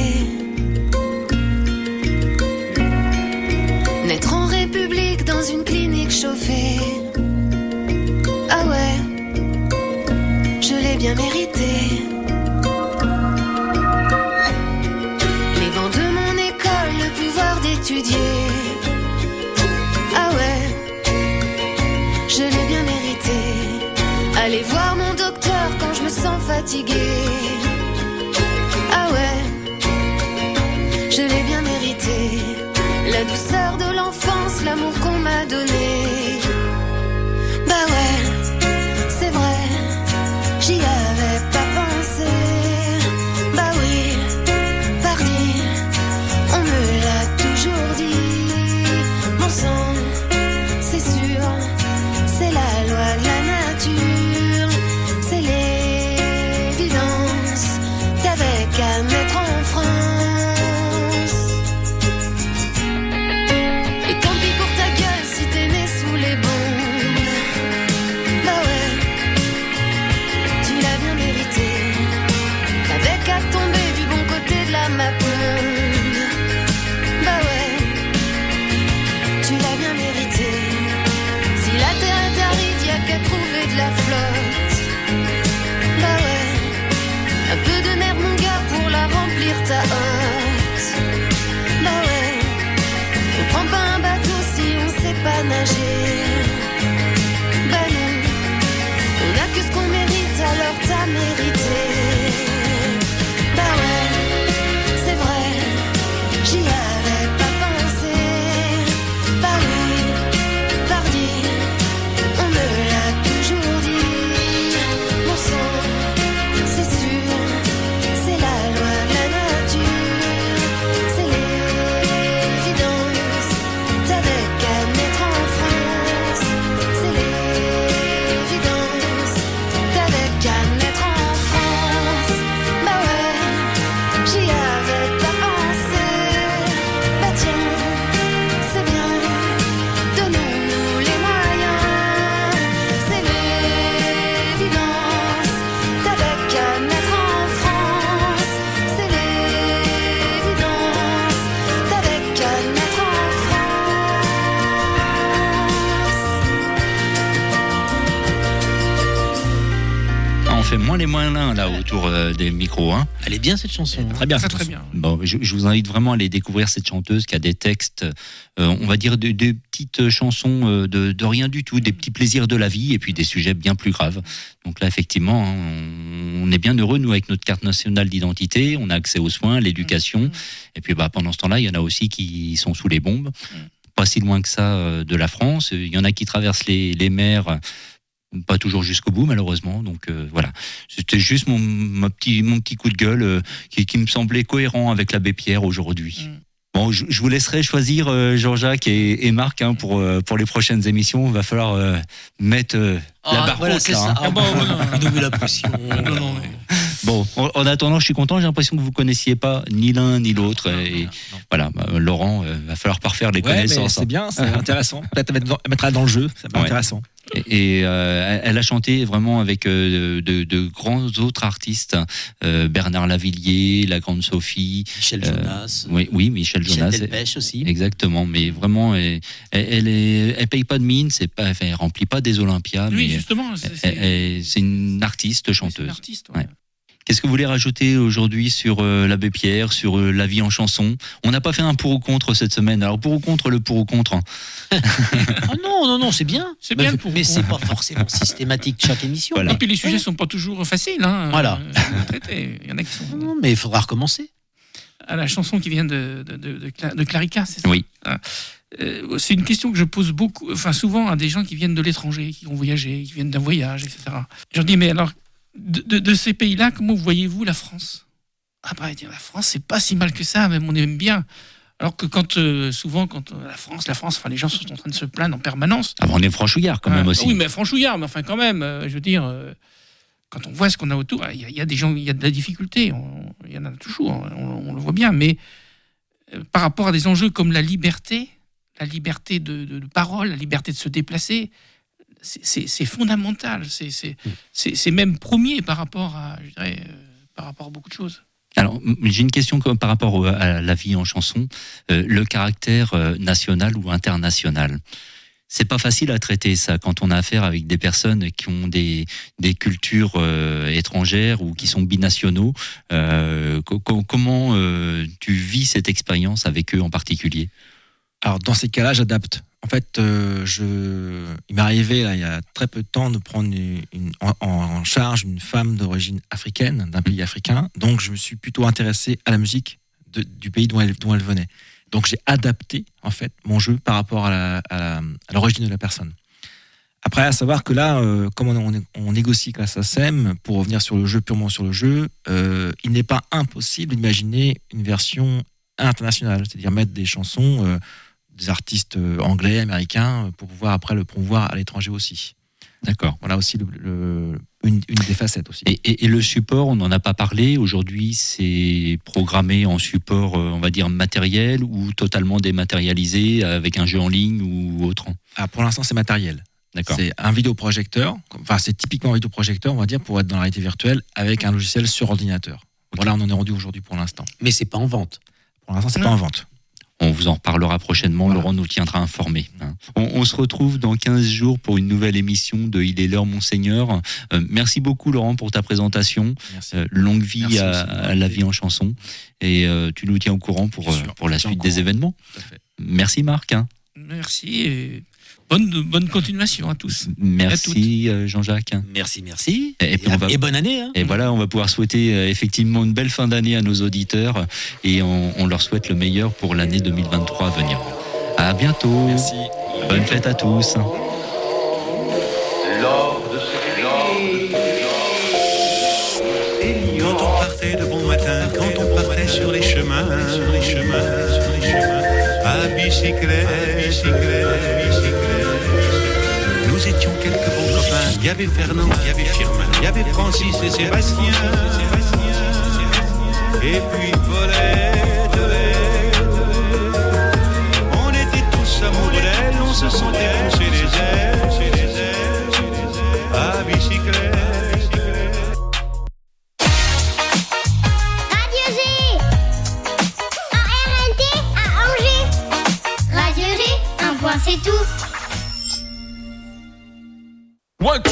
Naître en République dans une clinique chauffée. Ah ouais, je l'ai bien mérité. Les bancs de mon école, le pouvoir d'étudier. Ah ouais, je l'ai bien mérité. Aller voir mon docteur quand je me sens fatiguée. Ah ouais, je l'ai bien mérité. La douceur de l'enfance, l'amour qu'on m'a donné. Bah ouais, c'est vrai, j'y avais pas pensé. Bah oui, pardi, on me l'a toujours dit. Mon sang, c'est sûr, c'est la loi de la nature. C'est l'évidence, t'avais qu'à mettre en France. Et tant pis pour ta gueule si t'es né sous les bombes. Bah ouais, tu l'as bien mérité. T'avais qu'à tomber du bon côté de la map monde. Bah ouais, tu l'as bien mérité. Si la terre est aride, y'a qu'à trouver de la flotte. Bah ouais, un peu de mer mon gars pour la remplir ta hotte. Bah ouais, on prend pas un bateau si on sait pas nager. Bah non, on a que ce qu'on mérite, alors t'as mérité. Bah ouais, c'est vrai, j'y avais pas pensé. Bah oui, pardi, on me l'a toujours dit. Mon sang, c'est sûr, c'est la loi de la nature. C'est l'évidence, t'avais qu'à mettre en France. C'est l'évidence, t'avais qu'à mettre en France. Bah ouais, j'y avais pas pensé. Bah tiens, c'est bien, donnons-nous les moyens. C'est l'évidence, t'avais qu'à mettre en France. C'est l'évidence, t'avais qu'à mettre en Ah, on fait moins les malins là autour euh, des micros. Hein. Elle est bien cette chanson. hein. Très bien, Très cette très chanson. bien. Bon, je, je vous invite vraiment à aller découvrir cette chanteuse qui a des textes, euh, on va dire des, des petites chansons euh, de, de rien du tout, des petits plaisirs de la vie et puis des sujets bien plus graves. Donc là, effectivement, hein, on, on est bien heureux, nous, avec notre carte nationale d'identité, on a accès aux soins, l'éducation. Et puis bah, pendant ce temps-là, il y en a aussi qui sont sous les bombes. Pas si loin que ça euh, de la France. Il y en a qui traversent les, les mers. Pas toujours jusqu'au bout, malheureusement. Donc euh, voilà, c'était juste mon, mon, petit, mon petit coup de gueule euh, qui, qui me semblait cohérent avec l'abbé Pierre aujourd'hui. Mm. Bon, je, je vous laisserai choisir euh, Jean-Jacques et, et Marc hein, pour, euh, pour les prochaines émissions. Il va falloir euh, mettre euh, la Ah, barre voilà, haute, c'est là, ça. hein. Ah, bah, il nous met la pression. Non, non, mais- Bon, en, en attendant, je suis content. J'ai l'impression que vous connaissiez pas ni l'un ni l'autre. Et voilà, bah, Laurent, euh, va falloir parfaire les Ouais, mais connaissances. c'est bien, c'est intéressant. Peut-être mettre dans- mettre dans le jeu, c'est pas Ouais. intéressant. Et euh, elle a chanté vraiment avec euh, de, de grands autres artistes, euh, Bernard Lavilliers, la grande Sophie, Michel euh, Jonas, oui, oui, Michel, Michel Jonas, Delpech aussi. exactement. Mais vraiment, elle, elle, est, elle paye pas de mine, c'est pas, enfin, elle remplit pas des Olympias, Oui, mais justement, c'est, elle- elle- c'est une artiste c'est chanteuse. une artiste. Ouais. Ouais. Qu'est-ce que vous voulez rajouter aujourd'hui sur euh, l'abbé Pierre, sur euh, la vie en chanson? On n'a pas fait un pour ou contre cette semaine. Alors pour ou contre, le pour ou contre. Ah non, non, non, c'est bien. C'est mais, bien le pour- mais c'est pas forcément systématique chaque émission. Voilà. Et puis les sujets sont pas toujours faciles. Hein, Voilà. euh, à traiter. Il y en a qui sont. Non, mais il faudra recommencer. À la chanson qui vient de, de, de, de, Cla- de Clarica, c'est ça? Oui. Ah. Euh, c'est une question que je pose beaucoup, enfin souvent à des gens qui viennent de l'étranger, qui ont voyagé, qui viennent d'un voyage, et cetera. Je leur dis, mais alors, de, de, de ces pays-là, comment voyez-vous la France? Ah bah, ils disent, la France, c'est pas si mal que ça, même on aime bien. Alors que quand, euh, souvent, quand euh, la France, la France, enfin les gens sont en train de se plaindre en permanence. Ah, on est franchouillard quand même Ah, aussi. Oui, mais franchouillard, mais enfin quand même, euh, je veux dire, euh, quand on voit ce qu'on a autour, il y, a- il y a des gens, il y a de la difficulté, on- il y en a toujours, on, on le voit bien, mais euh, par rapport à des enjeux comme la liberté, la liberté de, de- de parole, la liberté de se déplacer, c'est- c'est c'est fondamental, c'est c'est- c'est- c'est même premier par rapport à, je dirais, euh, par rapport à beaucoup de choses. Alors, m- j'ai une question comme par rapport au- à la vie en chanson. Euh, le caractère euh, national ou international. C'est pas facile à traiter ça quand on a affaire avec des personnes qui ont des, des cultures euh, étrangères ou qui sont binationaux. Euh, co- co- comment euh, tu vis cette expérience avec eux en particulier? Alors, dans ces cas-là, j'adapte. En fait, euh, je... il m'est arrivé, là, il y a très peu de temps, de prendre une, une- en, en charge une femme d'origine africaine, d'un pays africain. Donc, je me suis plutôt intéressé à la musique de- du pays dont elle, dont elle venait. Donc, j'ai adapté, en fait, mon jeu par rapport à, la- à la- à l'origine de la personne. Après, à savoir que là, euh, comme on, on, on négocie avec la S A C E M, pour revenir sur le jeu, purement sur le jeu, euh, il n'est pas impossible d'imaginer une version internationale, c'est-à-dire mettre des chansons... euh, des artistes anglais, américains, pour pouvoir après le promouvoir à l'étranger aussi. D'accord. Voilà aussi le, le- une, une des facettes aussi. Et, et- et le support, on n'en a pas parlé. Aujourd'hui, c'est programmé en support, euh, on va dire, matériel ou totalement dématérialisé avec un jeu en ligne ou autre? Ah, pour l'instant, c'est matériel. D'accord. C'est un vidéoprojecteur, enfin c'est typiquement un vidéoprojecteur, on va dire, pour être dans la réalité virtuelle, avec un logiciel sur ordinateur. Voilà, on en est rendu aujourd'hui pour l'instant. Mais c'est pas en vente. Pour l'instant, c'est pas en vente. On vous en reparlera prochainement. Voilà. Laurent nous tiendra informés. hein. On, on se retrouve dans quinze jours pour une nouvelle émission de Il est l'heure, Monseigneur. Euh, merci beaucoup, Laurent, pour ta présentation. Merci. Euh, longue vie Merci à, aussi de m'avoir à la invité. vie en chanson. Et euh, tu nous tiens au courant pour, Bien euh, sûr, pour la je tiens suite au des courant. événements. Tout à fait. Merci, Marc. hein. Merci et bonne, bonne continuation à tous. Merci, euh, Jean-Jacques. Merci, merci. Et puis on va- et bonne année. Hein. Et voilà, on va pouvoir souhaiter euh, effectivement une belle fin d'année à nos auditeurs et on, on leur souhaite le meilleur pour l'année deux mille vingt-trois à venir. À bientôt. Merci. Bonne fête à tous. Quand on partait de bon matin, quand on partait sur les chemins, sur les chemins, sur les chemins, à bicyclette, à bicyclette, à bicyclette. Nous étions quelques bons copains. Il y avait Fernand, il y avait Firmin, il y avait Francis et Sébastien, et puis Paulette. On était tous amoureux d'elle, on se sentait pousser des ailes, c'est des ailes, à bicyclette. Radio G A R L T à Angers. Radio G, un point c'est tout. What?